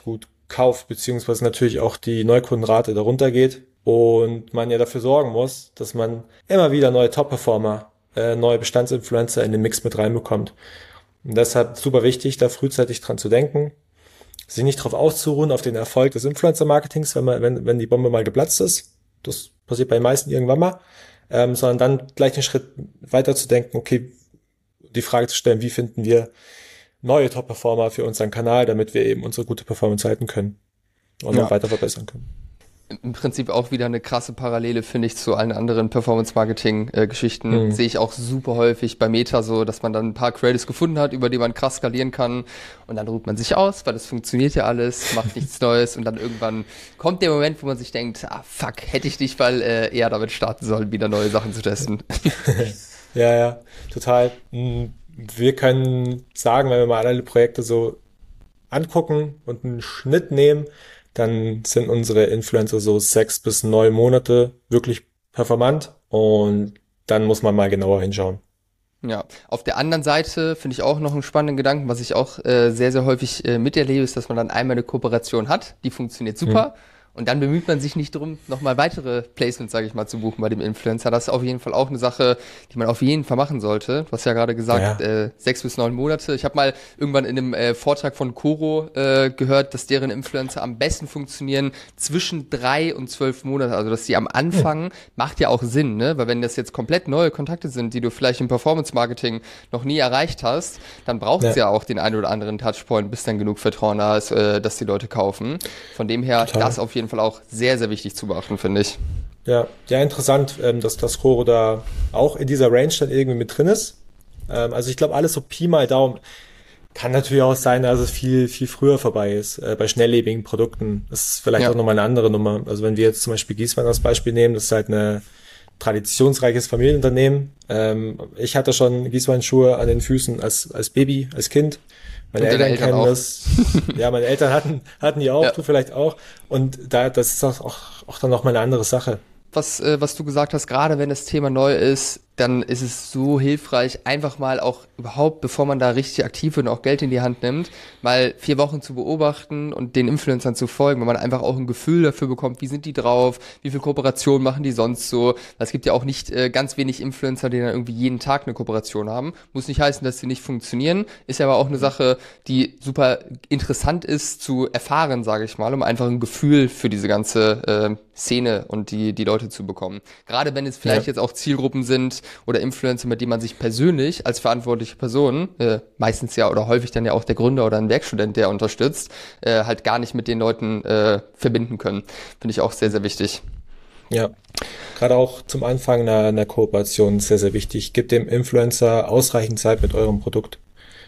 kauft, beziehungsweise natürlich auch die Neukundenrate darunter geht und man ja dafür sorgen muss, dass man immer wieder neue Top-Performer, neue Bestandsinfluencer in den Mix mit reinbekommt. Und deshalb super wichtig, da frühzeitig dran zu denken, sich nicht darauf auszuruhen, auf den Erfolg des Influencer-Marketings, wenn die Bombe mal geplatzt ist. Das passiert bei den meisten irgendwann mal. Sondern dann gleich den Schritt weiter zu denken, okay, die Frage zu stellen, wie finden wir neue Top-Performer für unseren Kanal, damit wir eben unsere gute Performance halten können und noch weiter verbessern können. Im Prinzip auch wieder eine krasse Parallele, finde ich, zu allen anderen Performance-Marketing-Geschichten. Sehe ich auch super häufig bei Meta so, dass man dann ein paar Creatives gefunden hat, über die man krass skalieren kann und dann ruht man sich aus, weil das funktioniert ja alles, macht nichts Neues und dann irgendwann kommt der Moment, wo man sich denkt, fuck, hätte ich nicht mal eher damit starten sollen, wieder neue Sachen zu testen. Ja, total. Wir können sagen, wenn wir mal alle Projekte so angucken und einen Schnitt nehmen, dann sind unsere Influencer so 6 bis 9 Monate wirklich performant und dann muss man mal genauer hinschauen. Ja, auf der anderen Seite finde ich auch noch einen spannenden Gedanken, was ich auch sehr, sehr häufig miterlebe, ist, dass man dann einmal eine Kooperation hat, die funktioniert super. Und dann bemüht man sich nicht drum, nochmal weitere Placements, sage ich mal, zu buchen bei dem Influencer. Das ist auf jeden Fall auch eine Sache, die man auf jeden Fall machen sollte. Du hast ja gerade gesagt, 6 bis 9 Monate. Ich habe mal irgendwann in einem Vortrag von Koro gehört, dass deren Influencer am besten funktionieren zwischen 3 und 12 Monate. Also dass die am Anfang, macht ja auch Sinn, ne? Weil wenn das jetzt komplett neue Kontakte sind, die du vielleicht im Performance-Marketing noch nie erreicht hast, dann braucht es ja auch den einen oder anderen Touchpoint, bis dann genug Vertrauen da ist, dass die Leute kaufen. Von dem her, das auf jeden Fall auch sehr, sehr wichtig zu beachten, finde ich. Ja, interessant, dass das Koro da auch in dieser Range dann irgendwie mit drin ist. Also ich glaube, alles so Pi mal Daumen. Kann natürlich auch sein, dass es viel, viel früher vorbei ist. Bei schnelllebigen Produkten. Das ist vielleicht auch nochmal eine andere Nummer. Also wenn wir jetzt zum Beispiel Gießmann als Beispiel nehmen, das ist halt ein traditionsreiches Familienunternehmen. Ich hatte schon Gießmann-Schuhe an den Füßen als Baby, als Kind. Meine Eltern kennen auch das. Ja, meine Eltern hatten die auch, du vielleicht auch. Und das ist auch dann noch mal eine andere Sache. Was du gesagt hast, gerade wenn das Thema neu ist, dann ist es so hilfreich, einfach mal auch überhaupt, bevor man da richtig aktiv wird und auch Geld in die Hand nimmt, mal 4 Wochen zu beobachten und den Influencern zu folgen, weil man einfach auch ein Gefühl dafür bekommt, wie sind die drauf, wie viel Kooperationen machen die sonst so. Weil es gibt ja auch nicht ganz wenig Influencer, die dann irgendwie jeden Tag eine Kooperation haben. Muss nicht heißen, dass sie nicht funktionieren, ist aber auch eine Sache, die super interessant ist zu erfahren, sage ich mal, um einfach ein Gefühl für diese ganze Szene und die Leute zu bekommen. Gerade wenn es vielleicht jetzt auch Zielgruppen sind oder Influencer, mit denen man sich persönlich als verantwortliche Person, meistens ja oder häufig dann ja auch der Gründer oder ein Werkstudent, der unterstützt, halt gar nicht mit den Leuten verbinden können. Finde ich auch sehr, sehr wichtig. Ja, gerade auch zum Anfang einer Kooperation sehr, sehr wichtig. Gebt dem Influencer ausreichend Zeit mit eurem Produkt.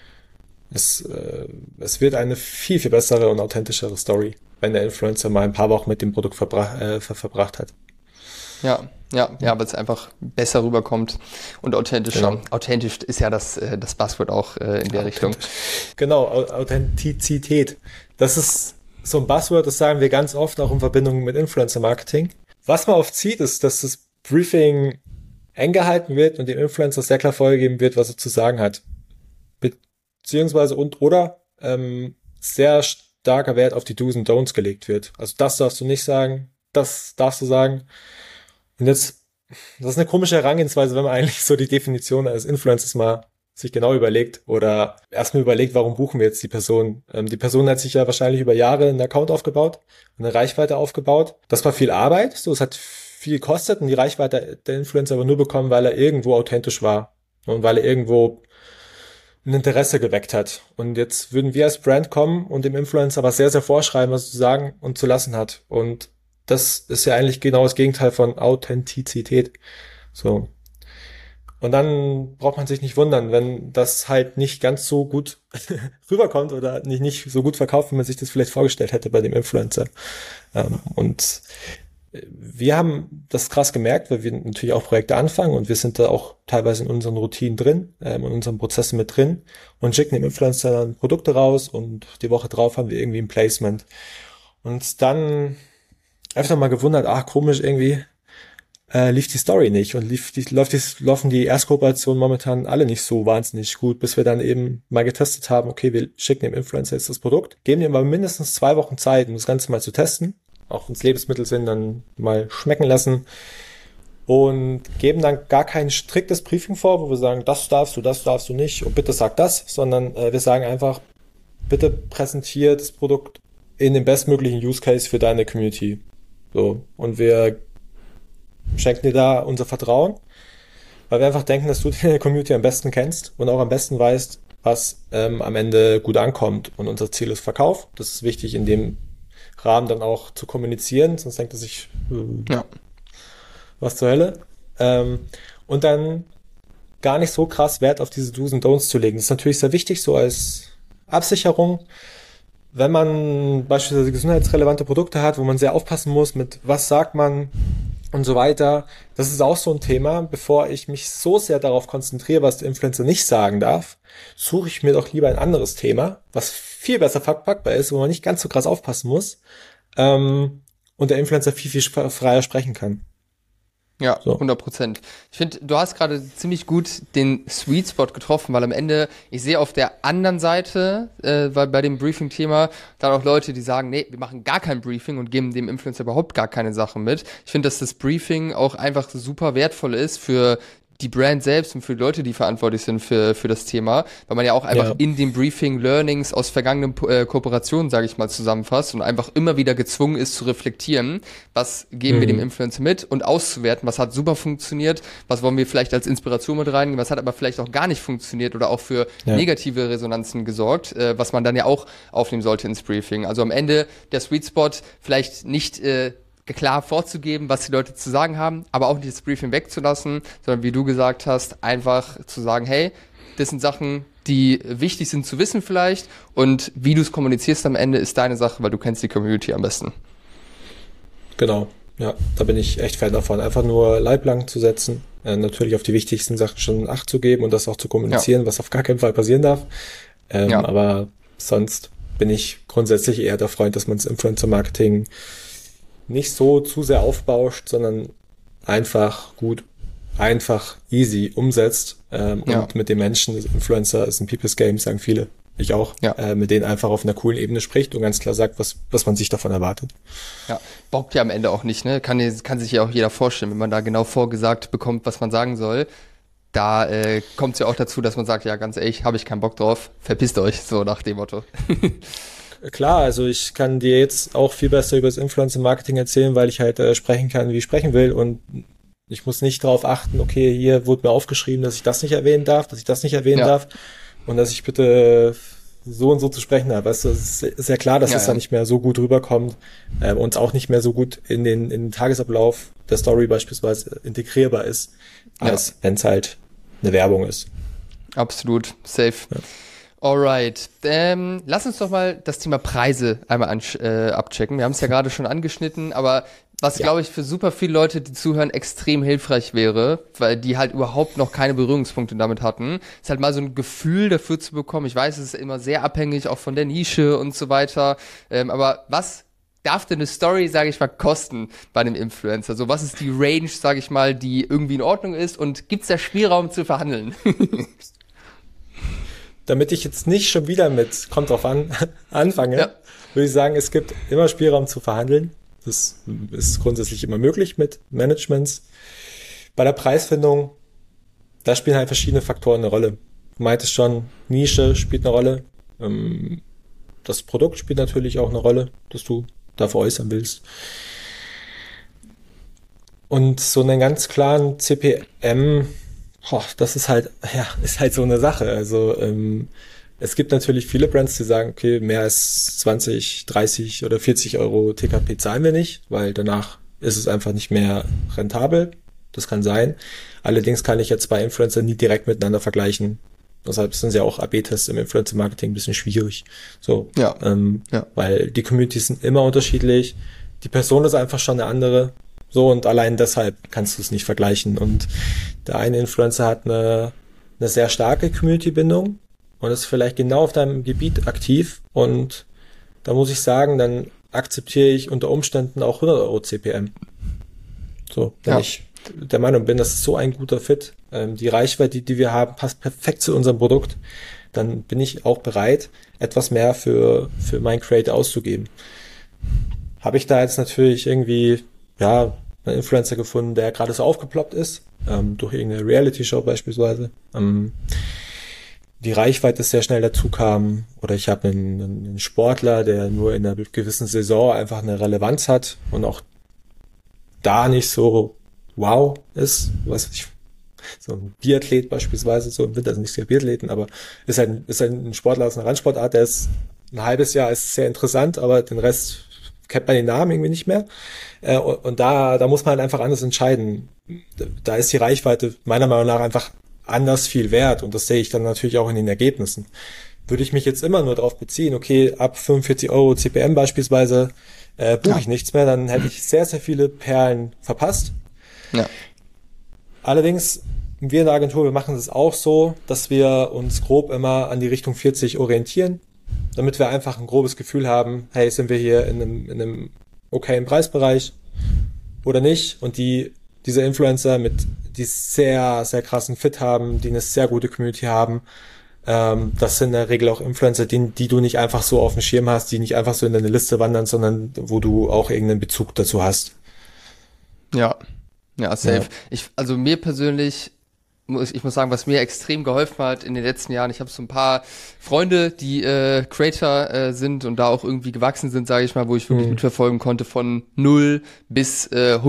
Es wird eine viel, viel bessere und authentischere Story, wenn der Influencer mal ein paar Wochen mit dem Produkt verbracht hat. Ja, weil es einfach besser rüberkommt und authentischer. Genau. Authentisch ist ja das Buzzword auch in der Richtung. Genau, Authentizität. Das ist so ein Buzzword, das sagen wir ganz oft auch in Verbindung mit Influencer-Marketing. Was man oft sieht, ist, dass das Briefing eng gehalten wird und dem Influencer sehr klar vorgegeben wird, was er zu sagen hat. Beziehungsweise oder sehr starker Wert auf die Do's und Don'ts gelegt wird. Also das darfst du nicht sagen, das darfst du sagen. Und jetzt, das ist eine komische Herangehensweise, wenn man eigentlich so die Definition eines Influencers mal sich genau überlegt oder erstmal überlegt, warum buchen wir jetzt die Person. Die Person hat sich ja wahrscheinlich über Jahre einen Account aufgebaut, eine Reichweite aufgebaut. Das war viel Arbeit, so, es hat viel gekostet und die Reichweite der Influencer aber nur bekommen, weil er irgendwo authentisch war und weil er irgendwo ein Interesse geweckt hat. Und jetzt würden wir als Brand kommen und dem Influencer was sehr, sehr vorschreiben, was er zu sagen und zu lassen hat. Und das ist ja eigentlich genau das Gegenteil von Authentizität. So. Und dann braucht man sich nicht wundern, wenn das halt nicht ganz so gut rüberkommt oder nicht so gut verkauft, wie man sich das vielleicht vorgestellt hätte bei dem Influencer. Und wir haben das krass gemerkt, weil wir natürlich auch Projekte anfangen und wir sind da auch teilweise in unseren Routinen drin, in unseren Prozessen mit drin und schicken dem Influencer dann Produkte raus und die Woche drauf haben wir irgendwie ein Placement. Und dann einfach mal gewundert, komisch irgendwie, lief die Story nicht und laufen die Erstkooperationen momentan alle nicht so wahnsinnig gut, bis wir dann eben mal getestet haben, okay, wir schicken dem Influencer jetzt das Produkt, geben ihm aber mindestens 2 Wochen Zeit, um das Ganze mal zu testen, auch wenn es Lebensmittel sind, dann mal schmecken lassen und geben dann gar kein striktes Briefing vor, wo wir sagen, das darfst du nicht und bitte sag das, sondern wir sagen einfach, bitte präsentiere das Produkt in dem bestmöglichen Use Case für deine Community. So, und wir schenken dir da unser Vertrauen, weil wir einfach denken, dass du die Community am besten kennst und auch am besten weißt, was am Ende gut ankommt. Und unser Ziel ist Verkauf. Das ist wichtig, in dem Rahmen dann auch zu kommunizieren, sonst denkt er sich, was zur Hölle. Und dann gar nicht so krass Wert auf diese Do's und Don'ts zu legen. Das ist natürlich sehr wichtig, so als Absicherung. Wenn man beispielsweise gesundheitsrelevante Produkte hat, wo man sehr aufpassen muss, mit was sagt man und so weiter, das ist auch so ein Thema. Bevor ich mich so sehr darauf konzentriere, was der Influencer nicht sagen darf, suche ich mir doch lieber ein anderes Thema, was viel besser verpackbar ist, wo man nicht ganz so krass aufpassen muss und der Influencer viel freier sprechen kann. Ja, so. 100%. Ich finde, du hast gerade ziemlich gut den Sweet Spot getroffen, weil am Ende, ich sehe auf der anderen Seite, weil bei dem Briefing-Thema, dann auch Leute, die sagen, nee, wir machen gar kein Briefing und geben dem Influencer überhaupt gar keine Sachen mit. Ich finde, dass das Briefing auch einfach super wertvoll ist für die Brand selbst und für die Leute, die verantwortlich sind für das Thema, weil man ja auch einfach in dem Briefing Learnings aus vergangenen Kooperationen, sage ich mal, zusammenfasst und einfach immer wieder gezwungen ist zu reflektieren, was geben wir dem Influencer mit und auszuwerten, was hat super funktioniert, was wollen wir vielleicht als Inspiration mit reingehen, was hat aber vielleicht auch gar nicht funktioniert oder auch für negative Resonanzen gesorgt, was man dann ja auch aufnehmen sollte ins Briefing. Also am Ende der Sweet Spot vielleicht nicht klar vorzugeben, was die Leute zu sagen haben, aber auch nicht das Briefing wegzulassen, sondern wie du gesagt hast, einfach zu sagen, hey, das sind Sachen, die wichtig sind zu wissen vielleicht und wie du es kommunizierst am Ende ist deine Sache, weil du kennst die Community am besten. Genau, ja, da bin ich echt Fan davon, einfach nur leiblang zu setzen, natürlich auf die wichtigsten Sachen schon Acht zu geben und das auch zu kommunizieren, was auf gar keinen Fall passieren darf, aber sonst bin ich grundsätzlich eher der Freund, dass man das Influencer-Marketing nicht so zu sehr aufbauscht, sondern einfach gut, einfach easy umsetzt und mit den Menschen, Influencer ist ein People's Game, sagen viele, ich auch, mit denen einfach auf einer coolen Ebene spricht und ganz klar sagt, was man sich davon erwartet. Ja, bockt ja am Ende auch nicht, ne? Kann sich ja auch jeder vorstellen, wenn man da genau vorgesagt bekommt, was man sagen soll. Da kommt es ja auch dazu, dass man sagt, ja, ganz ehrlich, habe ich keinen Bock drauf, verpisst euch, so nach dem Motto. Klar, also ich kann dir jetzt auch viel besser über das Influencer-Marketing erzählen, weil ich halt sprechen kann, wie ich sprechen will und ich muss nicht darauf achten, okay, hier wurde mir aufgeschrieben, dass ich das nicht erwähnen darf, dass ich das nicht erwähnen darf und dass ich bitte so und so zu sprechen habe. Weißt du, es ist ja klar, dass es da nicht mehr so gut rüberkommt und auch nicht mehr so gut in den Tagesablauf der Story beispielsweise integrierbar ist, als wenn es halt eine Werbung ist. Absolut, safe. Ja. Alright, lass uns doch mal das Thema Preise einmal abchecken. Wir haben es ja gerade schon angeschnitten, aber was, glaube ich, für super viele Leute, die zuhören, extrem hilfreich wäre, weil die halt überhaupt noch keine Berührungspunkte damit hatten, ist halt mal so ein Gefühl dafür zu bekommen. Ich weiß, es ist immer sehr abhängig, auch von der Nische und so weiter, aber was darf denn eine Story, sage ich mal, kosten bei einem Influencer? So, was ist die Range, sage ich mal, die irgendwie in Ordnung ist und gibt's da Spielraum zu verhandeln? Damit ich jetzt nicht schon wieder mit kommt drauf an anfange, würde ich sagen, es gibt immer Spielraum zu verhandeln. Das ist grundsätzlich immer möglich mit Managements. Bei der Preisfindung, da spielen halt verschiedene Faktoren eine Rolle. Du meintest schon, Nische spielt eine Rolle. Das Produkt spielt natürlich auch eine Rolle, das du da veräußern willst. Und so einen ganz klaren CPM, das ist halt so eine Sache. Also es gibt natürlich viele Brands, die sagen, okay, mehr als 20, 30 oder 40 Euro TKP zahlen wir nicht, weil danach ist es einfach nicht mehr rentabel. Das kann sein. Allerdings kann ich jetzt zwei Influencer nie direkt miteinander vergleichen. Deshalb sind ja auch AB-Tests im Influencer-Marketing ein bisschen schwierig. So, weil die Communities sind immer unterschiedlich. Die Person ist einfach schon eine andere. So, und allein deshalb kannst du es nicht vergleichen. Und der eine Influencer hat eine sehr starke Community-Bindung und ist vielleicht genau auf deinem Gebiet aktiv. Und da muss ich sagen, dann akzeptiere ich unter Umständen auch 100 Euro CPM. So, wenn ich der Meinung bin, das ist so ein guter Fit, die Reichweite, die wir haben, passt perfekt zu unserem Produkt, dann bin ich auch bereit, etwas mehr für mein Creator auszugeben. Habe ich da jetzt natürlich irgendwie, ja, einen Influencer gefunden, der gerade so aufgeploppt ist, durch irgendeine Reality-Show beispielsweise. Die Reichweite sehr schnell dazu kam, oder ich habe einen Sportler, der nur in einer gewissen Saison einfach eine Relevanz hat und auch da nicht so wow ist, so ein Biathlet beispielsweise, so im Winter sind nicht sehr Biathleten, aber ist halt ein Sportler aus einer Randsportart, der ist ein halbes Jahr ist sehr interessant, aber den Rest kennt man den Namen irgendwie nicht mehr. Und da muss man halt einfach anders entscheiden. Da ist die Reichweite meiner Meinung nach einfach anders viel wert und das sehe ich dann natürlich auch in den Ergebnissen. Würde ich mich jetzt immer nur darauf beziehen, okay, ab 45 Euro CPM beispielsweise buche ich nichts mehr, dann hätte ich sehr, sehr viele Perlen verpasst. Ja. Allerdings, wir in der Agentur, wir machen es auch so, dass wir uns grob immer an die Richtung 40 orientieren, damit wir einfach ein grobes Gefühl haben, hey, sind wir hier in einem okayen Preisbereich oder nicht? Und diese Influencer die sehr, sehr krassen Fit haben, die eine sehr gute Community haben, das sind in der Regel auch Influencer, die du nicht einfach so auf dem Schirm hast, die nicht einfach so in deine Liste wandern, sondern wo du auch irgendeinen Bezug dazu hast. Ja, safe. Ja. Also mir persönlich, ich muss sagen, was mir extrem geholfen hat in den letzten Jahren, ich habe so ein paar Freunde, die Creator sind und da auch irgendwie gewachsen sind, sage ich mal, wo ich wirklich mitverfolgen konnte von 0 bis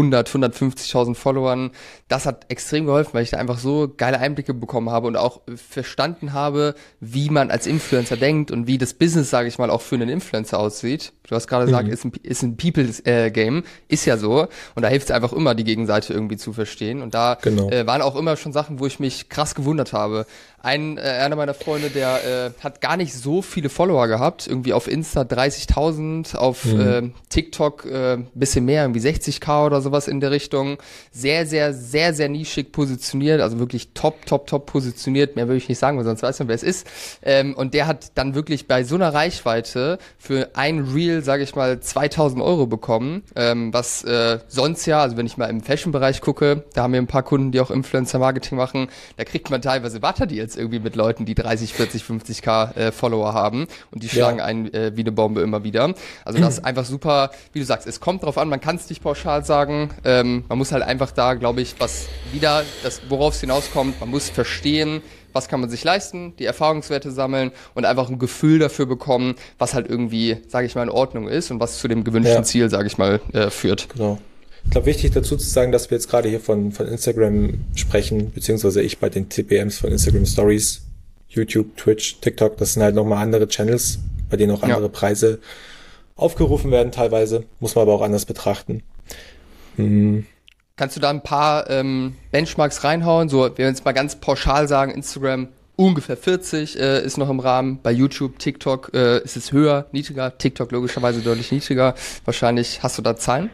150.000 Followern. Das hat extrem geholfen, weil ich da einfach so geile Einblicke bekommen habe und auch verstanden habe, wie man als Influencer denkt und wie das Business, sage ich mal, auch für einen Influencer aussieht. Du hast gerade gesagt, ist ein People-Game, ist ja so. Und da hilft es einfach immer, die Gegenseite irgendwie zu verstehen. Und da waren auch immer schon Sachen, wo ich mich krass gewundert habe. Einer meiner Freunde, der hat gar nicht so viele Follower gehabt, irgendwie auf Insta 30.000, auf TikTok bisschen mehr, irgendwie 60.000 oder sowas in der Richtung. Sehr, sehr, sehr, sehr nischig positioniert, also wirklich top positioniert, mehr würde ich nicht sagen, weil sonst weiß man, wer es ist. Und der hat dann wirklich bei so einer Reichweite für ein Reel, sage ich mal, 2.000 Euro bekommen, was sonst ja, also wenn ich mal im Fashion-Bereich gucke, da haben wir ein paar Kunden, die auch Influencer-Marketing machen, da kriegt man teilweise Butter-Deals irgendwie mit Leuten, die 30, 40, 50k Follower haben und die schlagen einen wie eine Bombe immer wieder. Also das ist einfach super, wie du sagst, es kommt drauf an, man kann es nicht pauschal sagen, man muss halt einfach da, glaube ich, worauf es hinauskommt, man muss verstehen, was kann man sich leisten, die Erfahrungswerte sammeln und einfach ein Gefühl dafür bekommen, was halt irgendwie, sage ich mal, in Ordnung ist und was zu dem gewünschten Ziel, sage ich mal, führt. Genau. Ich glaube, wichtig dazu zu sagen, dass wir jetzt gerade hier von Instagram sprechen, beziehungsweise ich bei den TPMs von Instagram Stories, YouTube, Twitch, TikTok, das sind halt nochmal andere Channels, bei denen auch andere Preise aufgerufen werden teilweise, muss man aber auch anders betrachten. Kannst du da ein paar Benchmarks reinhauen? So, wenn wir jetzt mal ganz pauschal sagen, Instagram ungefähr 40 ist noch im Rahmen. Bei YouTube, TikTok ist es höher, niedriger. TikTok logischerweise deutlich niedriger. Wahrscheinlich hast du da Zahlen?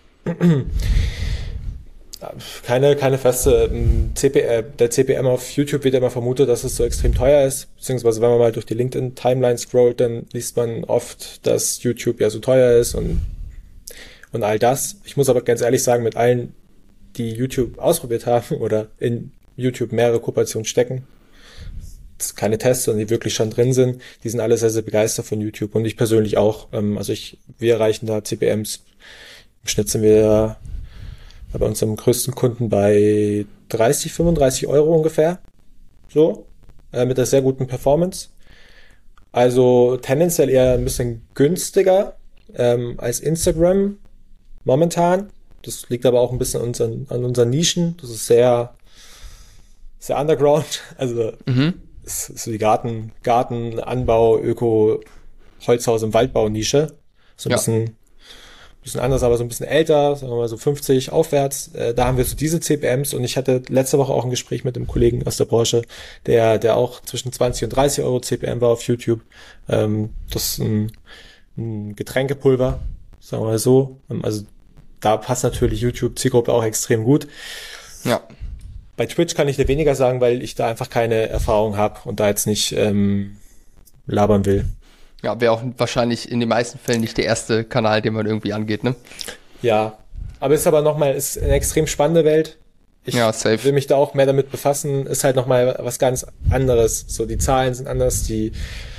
Keine feste. Der CPM auf YouTube wird immer vermutet, dass es so extrem teuer ist. Beziehungsweise wenn man mal durch die LinkedIn-Timeline scrollt, dann liest man oft, dass YouTube ja so teuer ist und all das. Ich muss aber ganz ehrlich sagen, mit allen, die YouTube ausprobiert haben oder in YouTube mehrere Kooperationen stecken, das sind keine Tests, sondern die wirklich schon drin sind, die sind alle sehr, sehr begeistert von YouTube und ich persönlich auch. Wir erreichen da CPMs. Im Schnitt sind wir bei unserem größten Kunden bei 30, 35 Euro ungefähr. So. Mit einer sehr guten Performance. Also tendenziell eher ein bisschen günstiger als Instagram momentan. Das liegt aber auch ein bisschen an unseren Nischen. Das ist sehr, sehr underground. Also es ist so die Gartenanbau, Öko, Holzhaus im Waldbau Nische. So ein bisschen anders, aber so ein bisschen älter, sagen wir mal so 50 aufwärts. Da haben wir so diese CPMs und ich hatte letzte Woche auch ein Gespräch mit einem Kollegen aus der Branche, der auch zwischen 20 und 30 Euro CPM war auf YouTube. Das ist ein Getränkepulver, sagen wir mal so. Also da passt natürlich YouTube-Zielgruppe auch extrem gut. Ja. Bei Twitch kann ich dir weniger sagen, weil ich da einfach keine Erfahrung habe und da jetzt nicht labern will. Ja, wäre auch wahrscheinlich in den meisten Fällen nicht der erste Kanal, den man irgendwie angeht, ne? Ja, aber ist eine extrem spannende Welt. ich will mich da auch mehr damit befassen, ist halt nochmal was ganz anderes. So, die Zahlen sind anders, die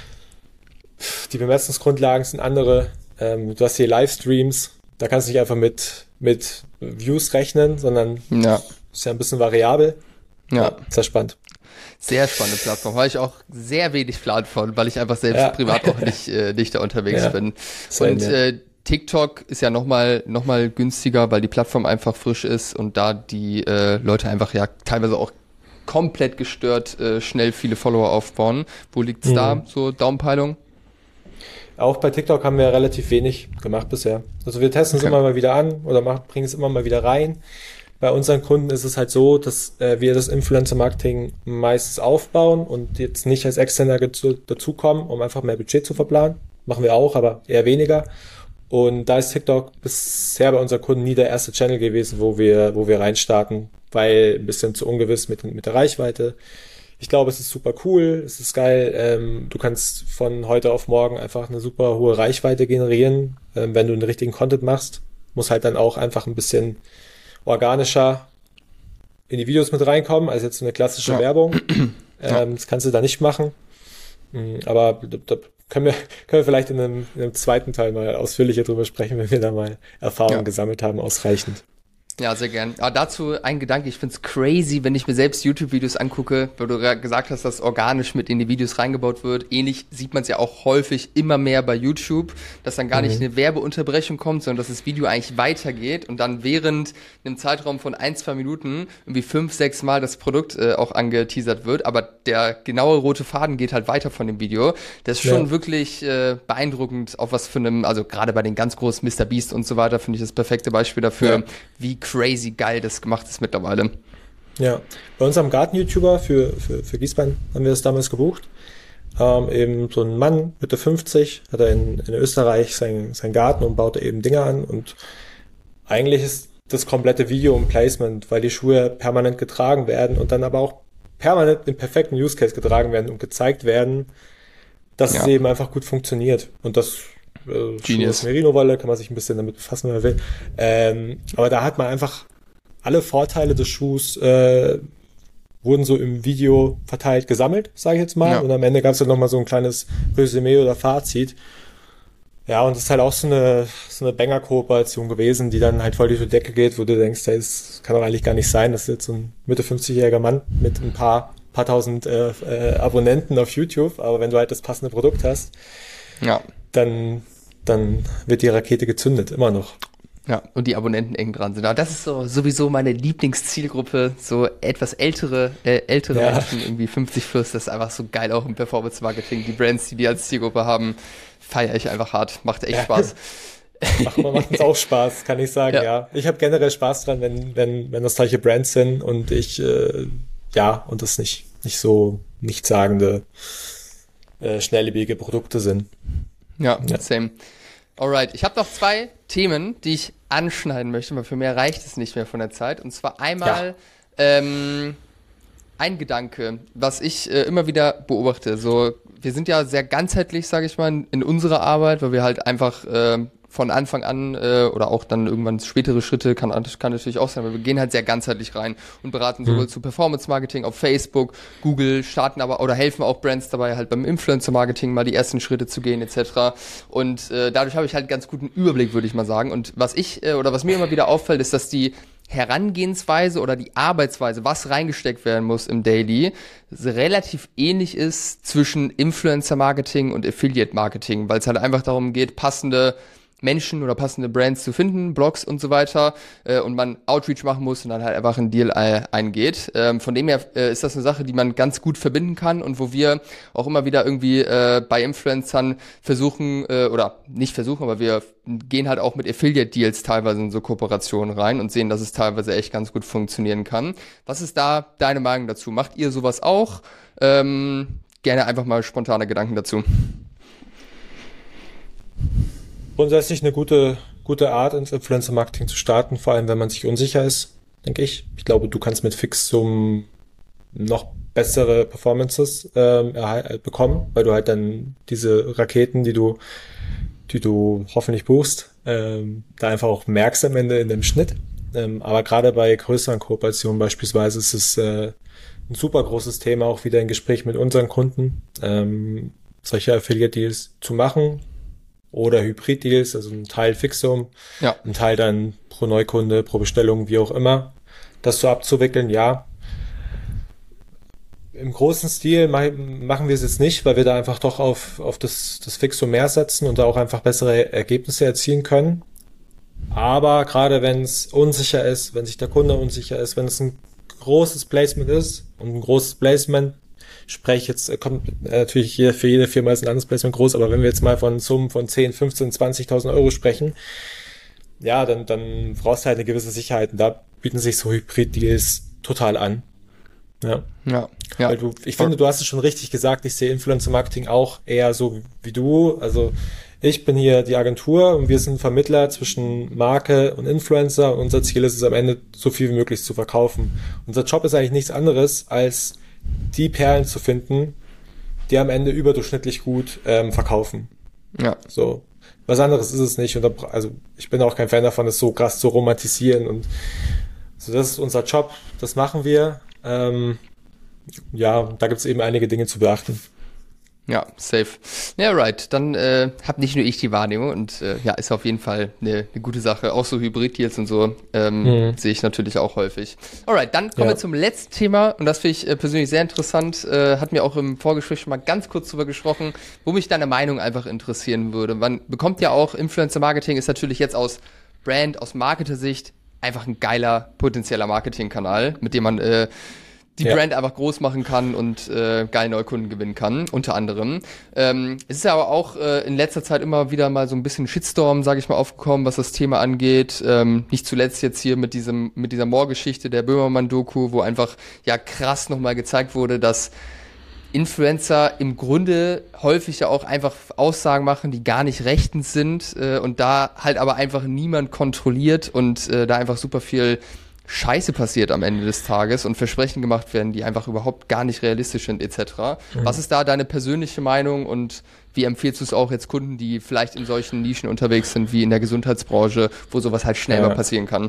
Bemessungsgrundlagen sind andere. Du hast hier Livestreams, da kannst du nicht einfach mit Views rechnen, sondern ist ja ein bisschen variabel. Ja. Sehr spannend. Sehr spannende Plattform. Habe ich auch sehr wenig Plan von, weil ich einfach selbst privat auch nicht da unterwegs bin. Und TikTok ist ja nochmal günstiger, weil die Plattform einfach frisch ist und da die Leute einfach ja teilweise auch komplett gestört schnell viele Follower aufbauen. Wo liegt's da, so Daumenpeilung? Auch bei TikTok haben wir relativ wenig gemacht bisher. Also wir testen es immer mal wieder an oder bringen es immer mal wieder rein. Bei unseren Kunden ist es halt so, dass wir das Influencer-Marketing meistens aufbauen und jetzt nicht als Externer dazukommen, um einfach mehr Budget zu verplanen. Machen wir auch, aber eher weniger. Und da ist TikTok bisher bei unseren Kunden nie der erste Channel gewesen, wo wir reinstarten, weil ein bisschen zu ungewiss mit der Reichweite. Ich glaube, es ist super cool, es ist geil. Du kannst von heute auf morgen einfach eine super hohe Reichweite generieren, wenn du den richtigen Content machst. Muss halt dann auch einfach ein bisschen organischer in die Videos mit reinkommen, als jetzt eine klassische Werbung. Das kannst du da nicht machen. Aber da können wir vielleicht in einem zweiten Teil mal ausführlicher drüber sprechen, wenn wir da mal Erfahrungen gesammelt haben, ausreichend. Ja, sehr gern. Aber dazu ein Gedanke, ich find's crazy, wenn ich mir selbst YouTube-Videos angucke, weil du gesagt hast, dass organisch mit in die Videos reingebaut wird. Ähnlich sieht man es ja auch häufig immer mehr bei YouTube, dass dann gar nicht eine Werbeunterbrechung kommt, sondern dass das Video eigentlich weitergeht und dann während einem Zeitraum von 1-2 Minuten irgendwie 5-6 Mal das Produkt auch angeteasert wird, aber der genaue rote Faden geht halt weiter von dem Video. Das ist schon wirklich beeindruckend, auf was für einem, also gerade bei den ganz großen MrBeast und so weiter, finde ich das perfekte Beispiel dafür, wie crazy geil das gemacht ist mittlerweile. Ja, bei unserem Garten-YouTuber für Gießbein haben wir das damals gebucht. Eben so ein Mann, Mitte 50, hat er in Österreich seinen Garten und baut eben Dinge an und eigentlich ist das komplette Video ein Placement, weil die Schuhe permanent getragen werden und dann aber auch permanent im perfekten Use Case getragen werden und gezeigt werden, dass es eben einfach gut funktioniert. Und das Genius. Merino-Wolle, kann man sich ein bisschen damit befassen, wenn man will. Aber da hat man einfach alle Vorteile des Schuhs wurden so im Video verteilt gesammelt, sage ich jetzt mal. Und am Ende gab es dann nochmal so ein kleines Resümee oder Fazit. Ja, und das ist halt auch so eine Banger-Kooperation gewesen, die dann halt voll durch die Decke geht, wo du denkst, hey, das kann doch eigentlich gar nicht sein, dass jetzt so ein Mitte 50-jähriger Mann mit ein paar tausend Abonnenten auf YouTube, aber wenn du halt das passende Produkt hast, dann wird die Rakete gezündet, immer noch. Ja, und die Abonnenten eng dran sind. Aber das ist so sowieso meine Lieblingszielgruppe, so etwas ältere Menschen, irgendwie 50 plus, das ist einfach so geil auch im Performance-Marketing. Die Brands, die als Zielgruppe haben, feiere ich einfach hart, macht echt Spaß. Macht uns auch Spaß, kann ich sagen, ja. Ich habe generell Spaß dran, wenn das solche Brands sind und und das nicht so nichtssagende, schnelllebige Produkte sind. Ja, same. Alright, ich habe noch 2 Themen, die ich anschneiden möchte, weil für mehr reicht es nicht mehr von der Zeit. Und zwar einmal ein Gedanke, was ich immer wieder beobachte. So, wir sind ja sehr ganzheitlich, sage ich mal, in unserer Arbeit, weil wir halt einfach von Anfang an oder auch dann irgendwann spätere Schritte, kann natürlich auch sein, aber wir gehen halt sehr ganzheitlich rein und beraten sowohl zu Performance-Marketing auf Facebook, Google, starten aber oder helfen auch Brands dabei, halt beim Influencer-Marketing mal die ersten Schritte zu gehen etc. Und dadurch habe ich halt einen ganz guten Überblick, würde ich mal sagen. Und was mir immer wieder auffällt, ist, dass die Herangehensweise oder die Arbeitsweise, was reingesteckt werden muss im Daily, relativ ähnlich ist zwischen Influencer-Marketing und Affiliate-Marketing, weil es halt einfach darum geht, passende Menschen oder passende Brands zu finden, Blogs und so weiter, und man Outreach machen muss und dann halt einfach einen Deal eingeht. Von dem her ist das eine Sache, die man ganz gut verbinden kann und wo wir auch immer wieder irgendwie bei Influencern versuchen, oder nicht versuchen, aber wir gehen halt auch mit Affiliate-Deals teilweise in so Kooperationen rein und sehen, dass es teilweise echt ganz gut funktionieren kann. Was ist da deine Meinung dazu? Macht ihr sowas auch? Gerne einfach mal spontane Gedanken dazu. Grundsätzlich eine gute Art, ins Influencer-Marketing zu starten, vor allem wenn man sich unsicher ist, denke ich. Ich glaube, du kannst mit Fixum noch bessere Performances bekommen, weil du halt dann diese Raketen, die du hoffentlich buchst, da einfach auch merkst am Ende in dem Schnitt. Aber gerade bei größeren Kooperationen beispielsweise ist es ein super großes Thema, auch wieder in Gespräch mit unseren Kunden, solche Affiliate-Deals zu machen oder Hybrid-Deals, also ein Teil Fixum, ein Teil dann pro Neukunde, pro Bestellung, wie auch immer, das so abzuwickeln, ja. Im großen Stil machen wir es jetzt nicht, weil wir da einfach doch auf das Fixum mehr setzen und da auch einfach bessere Ergebnisse erzielen können. Aber gerade wenn es unsicher ist, wenn sich der Kunde unsicher ist, wenn es ein großes Placement ist und ein großes Placement, sprich jetzt kommt natürlich für jede Firma ist ein anderes Placement groß, aber wenn wir jetzt mal von Summen von 10, 15, 20.000 Euro sprechen, ja, dann brauchst du halt eine gewisse Sicherheit und da bieten sich so Hybrid-Deals total an. Ja. Weil ich finde, du hast es schon richtig gesagt, ich sehe Influencer-Marketing auch eher so wie du. Also ich bin hier die Agentur und wir sind Vermittler zwischen Marke und Influencer und unser Ziel ist es am Ende, so viel wie möglich zu verkaufen. Unser Job ist eigentlich nichts anderes, als die Perlen zu finden, die am Ende überdurchschnittlich gut verkaufen. Ja. So. Was anderes ist es nicht. Und also ich bin auch kein Fan davon, das so krass zu romantisieren. Und so, das ist unser Job, das machen wir. Ja, da gibt es eben einige Dinge zu beachten. Ja, safe. Ja, right. Dann hab nicht nur ich die Wahrnehmung und ja, ist auf jeden Fall eine gute Sache. Auch so Hybrid-Deals und so sehe ich natürlich auch häufig. Alright, dann kommen wir zum letzten Thema und das finde ich persönlich sehr interessant. Hatten wir auch im Vorgespräch schon mal ganz kurz drüber gesprochen, wo mich deine Meinung einfach interessieren würde. Man bekommt ja auch Influencer-Marketing, ist natürlich jetzt aus Brand, aus Marketer-Sicht einfach ein geiler potenzieller Marketingkanal, mit dem man die Brand einfach groß machen kann und geile Neukunden gewinnen kann, unter anderem. Es ist ja aber auch in letzter Zeit immer wieder mal so ein bisschen Shitstorm, sage ich mal, aufgekommen, was das Thema angeht. Nicht zuletzt jetzt hier mit dieser Moore-Geschichte der Böhmermann-Doku, wo einfach ja krass nochmal gezeigt wurde, dass Influencer im Grunde häufig ja auch einfach Aussagen machen, die gar nicht rechtens sind und da halt aber einfach niemand kontrolliert und da einfach super viel Scheiße passiert am Ende des Tages und Versprechen gemacht werden, die einfach überhaupt gar nicht realistisch sind etc. Was ist da deine persönliche Meinung und wie empfiehlst du es auch jetzt Kunden, die vielleicht in solchen Nischen unterwegs sind, wie in der Gesundheitsbranche, wo sowas halt schnell mal passieren kann?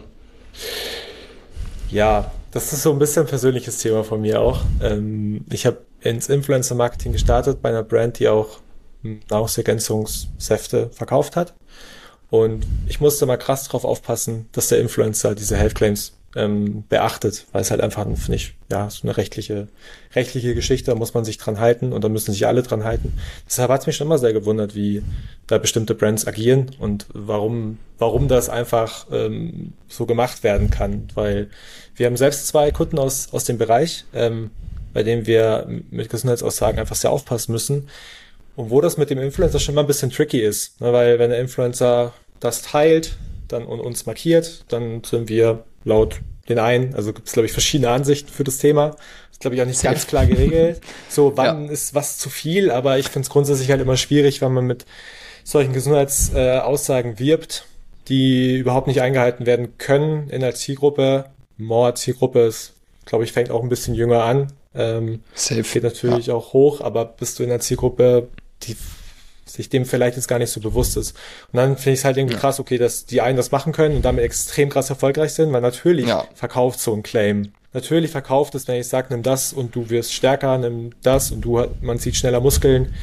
Ja, das ist so ein bisschen ein persönliches Thema von mir auch. Ich habe ins Influencer-Marketing gestartet bei einer Brand, die auch Nahrungsergänzungssäfte verkauft hat. Und ich musste mal krass drauf aufpassen, dass der Influencer diese Health Claims beachtet, weil es halt einfach, finde ich, ja, so eine rechtliche Geschichte, da muss man sich dran halten und da müssen sich alle dran halten. Deshalb hat es mich schon immer sehr gewundert, wie da bestimmte Brands agieren und warum das einfach so gemacht werden kann, weil wir haben selbst 2 Kunden aus dem Bereich, bei denen wir mit Gesundheitsaussagen einfach sehr aufpassen müssen und wo das mit dem Influencer schon mal ein bisschen tricky ist, ne, weil wenn der Influencer das teilt dann und uns markiert, dann sind wir laut den einen, also gibt es, glaube ich, verschiedene Ansichten für das Thema. Ist, glaube ich, auch nicht ganz klar geregelt. So, wann ist was zu viel, aber ich finde es grundsätzlich halt immer schwierig, wenn man mit solchen Gesundheitsaussagen wirbt, die überhaupt nicht eingehalten werden können in der Zielgruppe. More-Zielgruppe ist, glaube ich, fängt auch ein bisschen jünger an. Geht natürlich auch hoch, aber bist du in der Zielgruppe, die sich dem vielleicht jetzt gar nicht so bewusst ist. Und dann finde ich es halt irgendwie krass, okay, dass die einen das machen können und damit extrem krass erfolgreich sind, weil natürlich verkauft so ein Claim. Natürlich verkauft es, wenn ich sage, nimm das und du wirst stärker, nimm das und man sieht schneller Muskeln.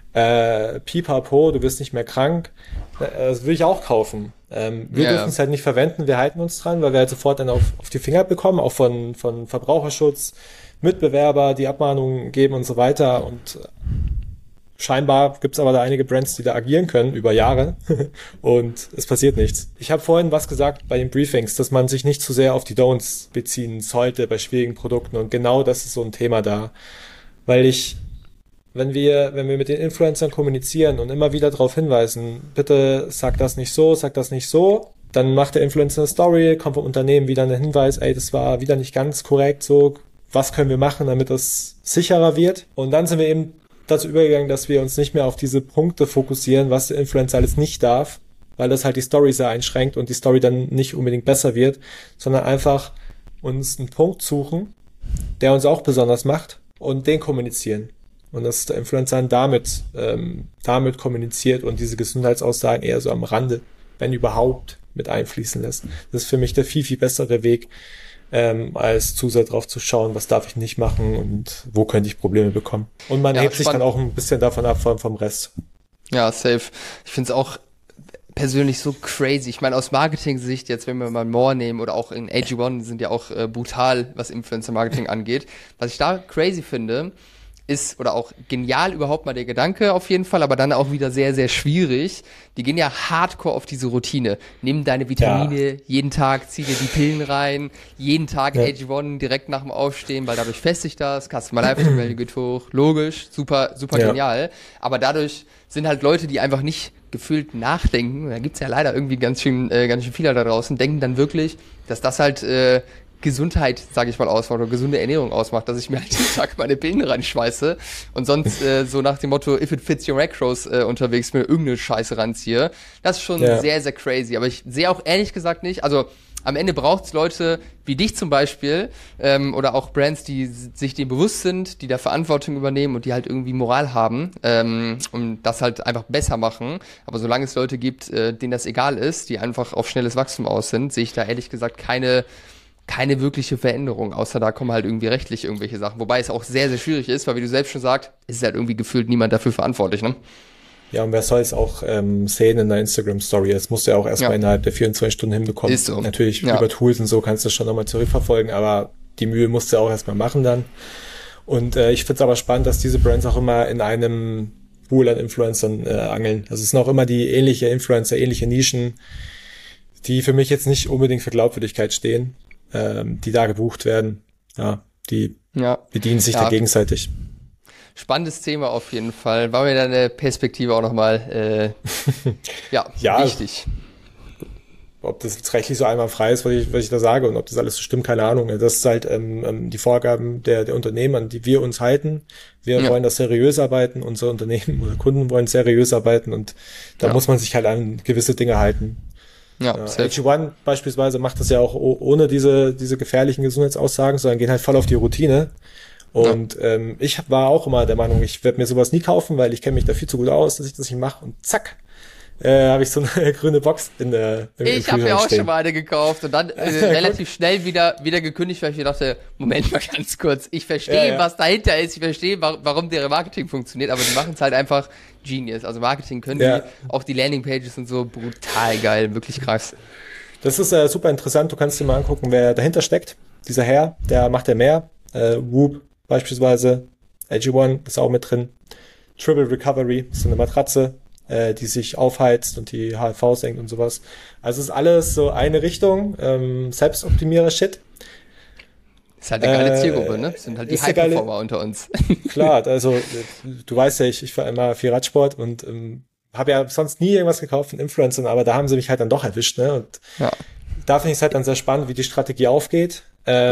Pipapo, du wirst nicht mehr krank. Das will ich auch kaufen. Wir dürfen es halt nicht verwenden, wir halten uns dran, weil wir halt sofort dann auf die Finger bekommen, auch von Verbraucherschutz, Mitbewerber, die Abmahnungen geben und so weiter und scheinbar gibt es aber da einige Brands, die da agieren können über Jahre und es passiert nichts. Ich habe vorhin was gesagt bei den Briefings, dass man sich nicht zu sehr auf die Don'ts beziehen sollte bei schwierigen Produkten und genau das ist so ein Thema da. Weil wenn wir mit den Influencern kommunizieren und immer wieder darauf hinweisen, bitte sag das nicht so, dann macht der Influencer eine Story, kommt vom Unternehmen wieder ein Hinweis, ey, das war wieder nicht ganz korrekt, so, was können wir machen, damit das sicherer wird? Und dann sind wir eben dazu übergegangen, dass wir uns nicht mehr auf diese Punkte fokussieren, was der Influencer alles nicht darf, weil das halt die Story sehr einschränkt und die Story dann nicht unbedingt besser wird, sondern einfach uns einen Punkt suchen, der uns auch besonders macht und den kommunizieren. Und dass der Influencer dann damit kommuniziert und diese Gesundheitsaussagen eher so am Rande, wenn überhaupt, mit einfließen lässt. Das ist für mich der viel, viel bessere Weg, als zu sehr drauf zu schauen, was darf ich nicht machen und wo könnte ich Probleme bekommen. Und man hebt sich dann auch ein bisschen davon ab vom Rest. Ja, safe. Ich finde es auch persönlich so crazy. Ich meine, aus Marketing-Sicht, jetzt wenn wir mal More nehmen oder auch in AG1 sind ja auch brutal, was Influencer-Marketing angeht. Was ich da crazy finde, ist, oder auch genial überhaupt mal der Gedanke auf jeden Fall, aber dann auch wieder sehr, sehr schwierig. Die gehen ja hardcore auf diese Routine. Nimm deine Vitamine, jeden Tag zieh dir die Pillen rein, jeden Tag AG1 direkt nach dem Aufstehen, weil dadurch festigt das, Customer Lifetime Value geht hoch, logisch, super, super genial. Aber dadurch sind halt Leute, die einfach nicht gefühlt nachdenken, da gibt's ja leider irgendwie ganz schön viele da draußen, denken dann wirklich, dass das halt Gesundheit, sage ich mal, ausmacht oder gesunde Ernährung ausmacht, dass ich mir halt jeden Tag meine Pillen reinschmeiße und sonst so nach dem Motto if it fits your macros unterwegs mir irgendeine Scheiße ranziehe. Das ist schon sehr, sehr crazy. Aber ich sehe auch ehrlich gesagt nicht, also am Ende braucht's Leute wie dich zum Beispiel oder auch Brands, die sich dem bewusst sind, die da Verantwortung übernehmen und die halt irgendwie Moral haben und das halt einfach besser machen. Aber solange es Leute gibt, denen das egal ist, die einfach auf schnelles Wachstum aus sind, sehe ich da ehrlich gesagt keine wirkliche Veränderung, außer da kommen halt irgendwie rechtlich irgendwelche Sachen. Wobei es auch sehr, sehr schwierig ist, weil wie du selbst schon sagst, ist halt irgendwie gefühlt niemand dafür verantwortlich, ne? Ja, und wer soll es auch sehen in der Instagram-Story? Das musst du ja auch erstmal innerhalb der 24 Stunden hinbekommen. Ist so. Natürlich über Tools und so kannst du das schon nochmal zurückverfolgen, aber die Mühe musst du auch erstmal machen dann. Und ich finde es aber spannend, dass diese Brands auch immer in einem Pool an Influencern angeln. Also es sind auch immer die ähnliche Influencer, ähnliche Nischen, die für mich jetzt nicht unbedingt für Glaubwürdigkeit stehen, die da gebucht werden. Ja, die bedienen sich da gegenseitig. Spannendes Thema auf jeden Fall. War mir deine Perspektive auch nochmal wichtig. Ob das jetzt rechtlich so einwandfrei ist, was ich da sage und ob das alles so stimmt, keine Ahnung. Das ist halt die Vorgaben der Unternehmen, an die wir uns halten. Wir wollen das seriös arbeiten, unsere Unternehmen oder Kunden wollen seriös arbeiten und da muss man sich halt an gewisse Dinge halten. Ja, AG1 beispielsweise macht das ja auch ohne diese gefährlichen Gesundheitsaussagen, sondern gehen halt voll auf die Routine. Und ich war auch immer der Meinung, ich werde mir sowas nie kaufen, weil ich kenne mich da viel zu gut aus, dass ich das nicht mache. Und zack, habe ich so eine grüne Box im Ich habe mir auch schon mal eine gekauft und dann relativ schnell wieder gekündigt, weil ich mir dachte, Moment mal ganz kurz, ich verstehe, was dahinter ist, ich verstehe, warum deren Marketing funktioniert, aber die machen es halt einfach genius. Also Marketing können die, auch die Landingpages sind so brutal geil, wirklich krass. Das ist super interessant, du kannst dir mal angucken, wer dahinter steckt. Dieser Herr, der macht ja mehr. Whoop beispielsweise, AG1 ist auch mit drin. Triple Recovery ist so eine Matratze, die sich aufheizt und die HFV senkt und sowas. Also ist alles so eine Richtung, Selbstoptimierer-Shit. Ist halt eine geile Zielgruppe, ne? Das sind halt die High-Performer unter uns. Klar, also du weißt ja, ich fahre immer viel Radsport und habe ja sonst nie irgendwas gekauft von Influencern, aber da haben sie mich halt dann doch erwischt, ne? Und da finde ich es halt dann sehr spannend, wie die Strategie aufgeht.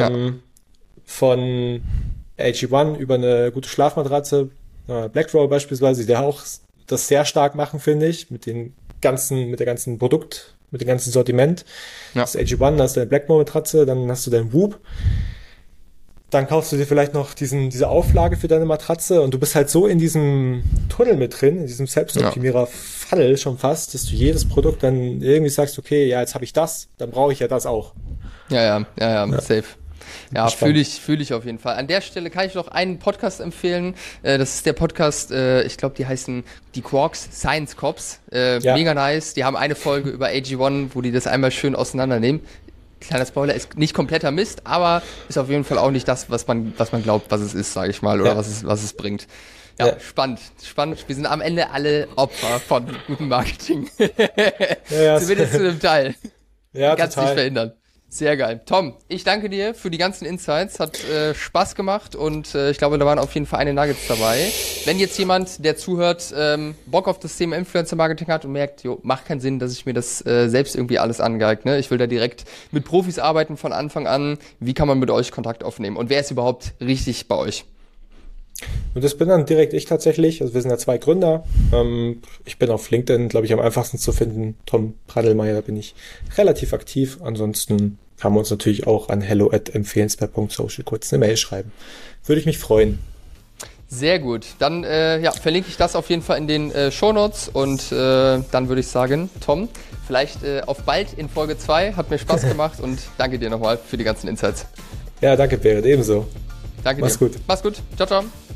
Von AG1 über eine gute Schlafmatratze, Blackroll beispielsweise, die auch das sehr stark machen, finde ich, mit dem ganzen Sortiment. Das AG1, dann hast du deine Blackroll-Matratze, dann hast du deinen Whoop, dann kaufst du dir vielleicht noch diese Auflage für deine Matratze und du bist halt so in diesem Tunnel mit drin, in diesem Selbstoptimierer-Funnel schon fast, dass du jedes Produkt dann irgendwie sagst, okay, ja, jetzt habe ich das, dann brauche ich ja das auch. Ja, safe. Ja, fühle ich auf jeden Fall. An der Stelle kann ich noch einen Podcast empfehlen. Das ist der Podcast, ich glaube, die heißen die Quarks Science Cops. Mega nice. Die haben eine Folge über AG1, wo die das einmal schön auseinandernehmen. Kleiner Spoiler, ist nicht kompletter Mist, aber ist auf jeden Fall auch nicht das, was man glaubt, was es ist, sage ich mal, oder was es bringt. Ja, spannend. Wir sind am Ende alle Opfer von gutem Marketing. Zumindest zu einem Teil. Ja, kannst nicht verhindern. Sehr geil. Tom, ich danke dir für die ganzen Insights. Hat Spaß gemacht und ich glaube, da waren auf jeden Fall einige Nuggets dabei. Wenn jetzt jemand, der zuhört, Bock auf das Thema Influencer-Marketing hat und merkt, macht keinen Sinn, dass ich mir das selbst irgendwie alles angeeignet. Ich will da direkt mit Profis arbeiten von Anfang an. Wie kann man mit euch Kontakt aufnehmen? Und wer ist überhaupt richtig bei euch? Und das bin dann direkt ich tatsächlich. Also wir sind ja 2 Gründer. Ich bin auf LinkedIn, glaube ich, am einfachsten zu finden. Tom Pradelmeier, da bin ich relativ aktiv. Ansonsten kann man uns natürlich auch an hello@empfehlenswert.social kurz eine Mail schreiben. Würde ich mich freuen. Sehr gut. Dann verlinke ich das auf jeden Fall in den Shownotes und dann würde ich sagen, Tom, vielleicht auf bald in Folge 2. Hat mir Spaß gemacht und danke dir nochmal für die ganzen Insights. Ja, danke Berit, ebenso. Danke Mach's dir. gut. Mach's gut. Ciao, ciao.